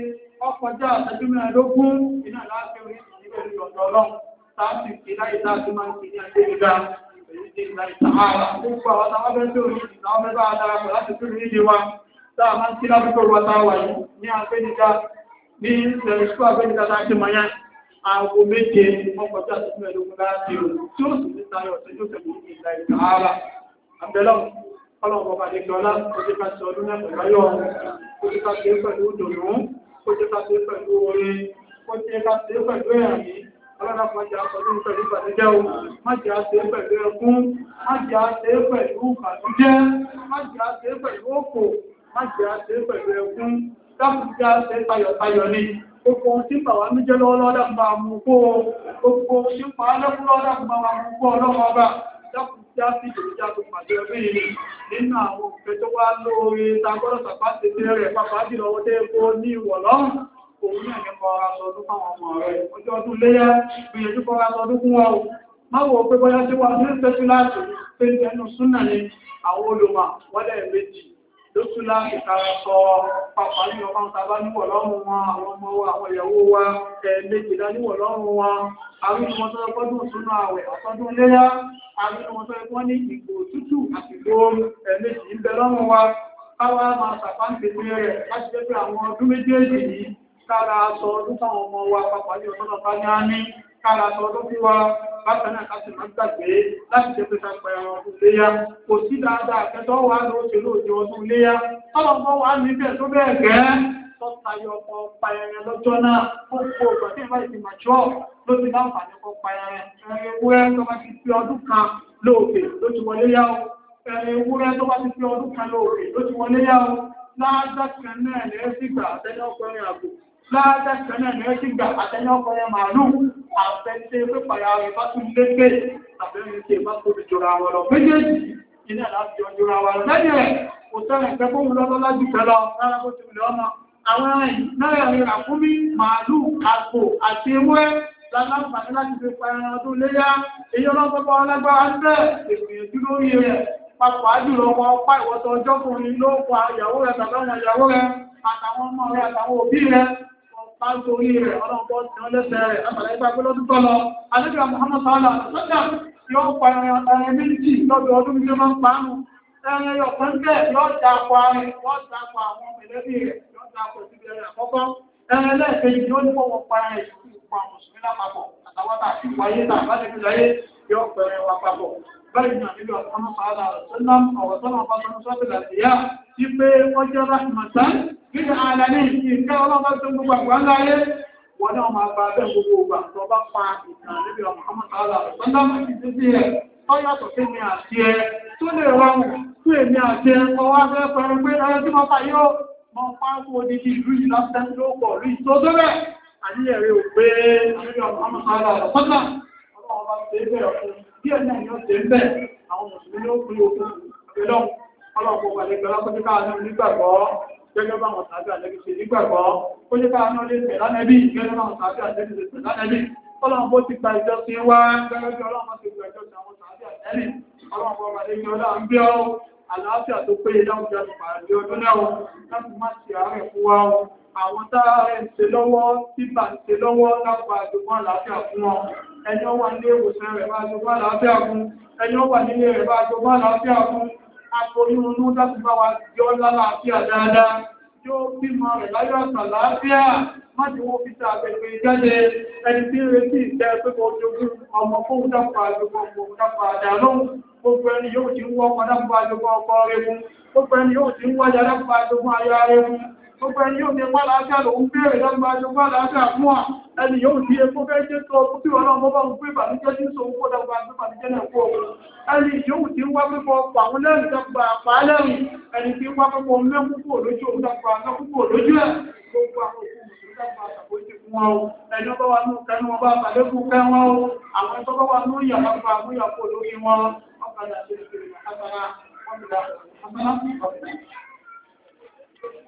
ọkọjá àtẹ́jú mẹ́ẹ̀ẹ́dógún iná láti orí ìdílé ìyọ̀dọ̀ ọlọ́run táàbì kí láyé táàbì máa ń kí ní ẹgbẹ́ ìgbà èyí ti ìgbà ìtàhárà gbogbo àwọn táwọn fẹ́ tó orí ìgbà wọn fẹ́ bá darapọ̀ láti tún ní ìdí wa táà máa ń kí lábúkọ̀ wa táwà yìí ní agbẹ́nìká ní ìṣẹ́lẹ̀ṣùkú agbẹ́nìká tá a ṣe mọ̀ yẹn aago méje ọkọjá àtẹ́jú mẹ́ẹ̀ẹ́dógún láti rò tí ó sì ní tayọ̀ ọ̀sẹ̀ yóò tẹ̀lé ìgbà ìtàhárà àbẹ̀lọ́ ọlọ́run ọba àdéjọ́lá ó ti ká ṣe ọdún náà pẹ̀lú ayọ̀ ó ti ká ṣe pẹ̀lú ìdùnnú ó ti ká ṣe pẹ̀lú orin ó ti ká ṣe pẹ̀lú ẹ̀rín ọlọ́run máa jẹ́ àṣọdún pẹ̀lú ìbànújẹ́ o má jẹ́ àṣẹ pẹ̀lú ẹkún má jẹ́ àṣẹ pẹ̀lú ìbànújẹ́ má jẹ́ àṣẹ pẹ̀lú òkò má jẹ́ àṣẹ pẹ̀lú ẹkún dákun jẹ́ àṣẹ tayọ̀tayọ̀ ni gbogbo ohun tí bàwá mi jẹ́ lọ́wọ́lọ́wọ́ dákun bá mú kó gbogbo ohun tí pa á lẹ́kún lọ́wọ́ dákun bá mú kó ọlọ́run ọba dákun já sí ìdòwújá tó pàdé ọdún yìí nínú àwọn òfin tó wá lóore ta gbọ́dọ̀ sàpá ti rẹ̀ pàpà jùlọ wọ́n tẹ́ kó ní ìwọ̀ lọ́rùn òun ní ẹ̀mí kọ́ aṣọ ọdún fáwọn ọmọ rẹ̀ ọjọ́ ọdún léyá gbìyànjú kọ́ aṣọ ọdún fún wọn o má wo pé bóyá tí wọ́n ní ṣẹ́tú láti pé ẹnu súnà ni àwọn olùmọ̀ wọ́n lẹ̀ méjì ló tún láti kára sọ pàpà ní ọmọ tàbá níwọ̀ lọ́rùn wọn àwọn ọmọ wa àwọn ìyàwó wa ẹ̀ méjìlá níwọ̀ lọ́rùn wọn àwọn ìwọ̀n tó gbọ́dún súnà àwẹ̀ àtọ́dún léyá àwọn ìwọ̀n tó gbọ́n ní ìgbò tútù àti gbóòrù ẹ̀ méjì ń bẹ lọ́rùn wa káwá máa sàpáǹtì rẹ̀ láti jẹ́ pé àwọn ọdún méjèèjì yìí kára sọ ọdún táwọn ọmọ wa pàpà ní ọdún ọ̀pá ní á ní kára sọ ọdún tí wa bákan náà ká sì máa gbàgbé láti jẹ́ pé kápẹ́ ọdún léyá kò sí dáadáa kẹtọ́ wà ló ṣe lóòjì ọdún léyá ọlọ́pọ̀ wà níbẹ̀ tó bẹ́ẹ̀ gẹ́ tọ́tayọ ọkọ̀ pa ẹran lọ́jọ́ náà ó kó ọgbà tí ìbá ìsìn màjọ́ ló ti láǹfààní ọkọ̀ pa ẹran ẹran ewúrẹ́ tó bá ti fi ọdún kan lóòkè ló ti wọlé yá o ẹran ewúrẹ́ tó bá ti fi ọdún kan lóòkè ló ti wọlé yá o láàdọ́kẹ́ náà lẹ́ẹ̀sìgbà àtẹ́lẹ́ ọkùnrin àgbò láàdẹ́kẹ́ náà lẹ́ẹ̀sìgbà àtẹ́lẹ́ ọkùnrin màálù àfẹ́sẹ́ pípàyà rẹ̀ bá tún lékè àbẹ́rin tí ìbá tóbi jọra wọn lọ méjèèjì iná láti ọjọ́ra wa lẹ́yìn rẹ̀ kò sẹ́rẹ̀ ìfẹ́ fún lọ́lọ́ lájú pẹ̀lọ lára bó ti wùlẹ̀ ọmọ àwọn ẹ̀yìn náà rí àkúmí màálù àgbò àti ewúrẹ́ láláǹfààní láti fi pa ẹran ọdún léyá èyí ọlọ́pọ̀pọ̀ ọlágbára ń bẹ̀ ìgbìyànjú lórí rẹ̀ papọ̀ àjùlọ wọn ọpá ìwọ́tọ̀ ọjọ́kùnrin ló pa ìyàwó rẹ̀ tàbí ìyàwó rẹ̀ àtàwọn ọmọ rẹ̀ àtàwọn òbí rẹ̀ ọpá torí rẹ̀ ọlọ́pọ̀ tí wọ́n lẹ́sẹ̀ rẹ̀ látàrí ìgbà pé lọ́dún tọ́lọ alẹ́bíà Muhammad sallá sọ́jà yóò pa ẹran méjì lọ́dún ọdún méjì máa ń pa ánú ẹran ẹyọ kan bẹ́ẹ̀ yóò dápọ̀ ààrẹ wọ́n dápọ̀ àwọn mẹ̀lẹ́bí rẹ̀ yóò dápọ̀ síbi ẹ̀rẹ̀ àkọ́kọ́ ẹran ẹlẹ́ẹ̀kejì yóò ní fọwọ́ pa ẹran ìsìnkú pa mùsùlùmí lápapọ̀ àtàwọn tàbí wáyé tàbí láti fi láyé yóò pẹ̀rẹ̀ wa papọ̀ báyìí náà nílò ọ̀sán sàádà ọ̀sán ọ̀rọ̀ sọ́nà ọba sọ́nà sọ́bìlà ìyá tí pé wọ́n jẹ́ rahmatan nínú àlàní ìfẹ́ ọlọ́pàá tó gbogbo àgbà láyé wọ́n náà máa gba abẹ́ gbogbo ògbà tó bá pa ìtàn níbi ọmọ sàádà ọ̀sán náà ti ti sí rẹ̀ tó yàtọ̀ sí mi àti ẹ tó lè rọrùn tó èmi àti ẹ ọwọ́ afẹ́ pẹ̀lú pé ẹrẹ tí wọ́n pa yóò mọ pápó odidi ìlú yìí lásán ló pọ̀ rí tó tó bẹ̀ àníyàn rẹ̀ ò pé níbi ọmọ sàádà ọ̀sán náà ọlọ́run bá ṣe é bẹ̀rẹ̀ fún díẹ̀ náà ni ó ṣe ń bẹ̀ àwọn mùsùlùmí ló pín okú ọ̀pẹ̀lọ́ ọlọ́pọ̀ pàdégbẹ̀ lápọ́jú káàánú nígbàgbọ́ gẹ́gẹ́ bá wọn tàbí àlẹ́bí ṣe nígbàgbọ́ ó jẹ́ káàánú lè tẹ̀ lánẹ́bí gẹ́gẹ́ bá wọn tàbí àlẹ́bí ṣe tẹ̀ lánẹ́bí ọlọ́run bó ti gba ìjọsìn wá gẹ́gẹ́ bí ọlọ́run ti gba ìjọsìn àwọn tàbí àlẹ́bí ọlọ́run pàdégbẹ̀ ọlọ́run bí ọ àlàáfíà tó péye dáhùn pàdé ọdún náà láti má ṣe àárẹ̀ fún wa àwọn táàrẹ̀ ń ṣe lọ́wọ́ tíbà ń ṣe lọ́wọ́ lápá àjògbọ́n àlàáfíà fún wọn ẹni ó wà nílé ìwòsàn rẹ̀ bá jọgbọ́n àlàáfíà fún ẹni ó wà nílé rẹ̀ bá jọgbọ́n àlàáfíà fún àforíhun ní láti bá wa jọ lálàáfíà dáadáa tí ó bímọ rẹ̀ láyọ̀ àtàlàáfíà má ti wọ́n fi ta àgbègbè jáde ẹni tí ń retí ìtẹ́ pé kò jogún ọmọ fóun dápọ̀ àjọgbọ́n ọmọ dápọ̀ àdánù gbogbo ẹni yóò ti ń wọ́ ọmọ dápọ̀ àjọgbọ́n ọkọ rẹ̀ fún gbogbo ẹni yóò ti ń wájà dápọ̀ àjọgbọ́n aya rẹ̀ fún gbogbo ẹni yóò ní ẹpá láàájá lòun bèèrè lọ́gbà àjọgbà láàájá fún à ẹni yóò ní epo fẹ́ jẹ́ tó ọkùn tí wọ́n lọ́wọ́ bá ń pè bàníjẹ́ tí ń so owó dọ́gba àgbẹ́bàníjẹ́ náà kó ọkùn ẹni yóò tí ń wá pípọ̀ ọ̀pọ̀ àwọn lẹ́rìn dọ́gba àpá lẹ́rìn ẹni tí ń wá pípọ̀ mẹ́kúkú lójú òun dọ́gba mẹ́kúkú lójú ẹ̀ gbogbo àwọn òkú mùsùlùmí dọ́gba àtàkójì fún wọn o ẹni ọba wa nù kẹnu ọba àtàlékù kẹ wọn o àwọn ẹgbẹ́ ọba wa nù ìyàwó àgbà àmúyàkó lórí wọn ọkàdà sí ìṣẹ̀lẹ̀ àtàrà ọ̀gbìnà àtàrà ọ̀gbìnà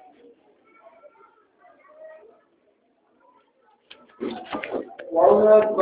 وَاللَّهُ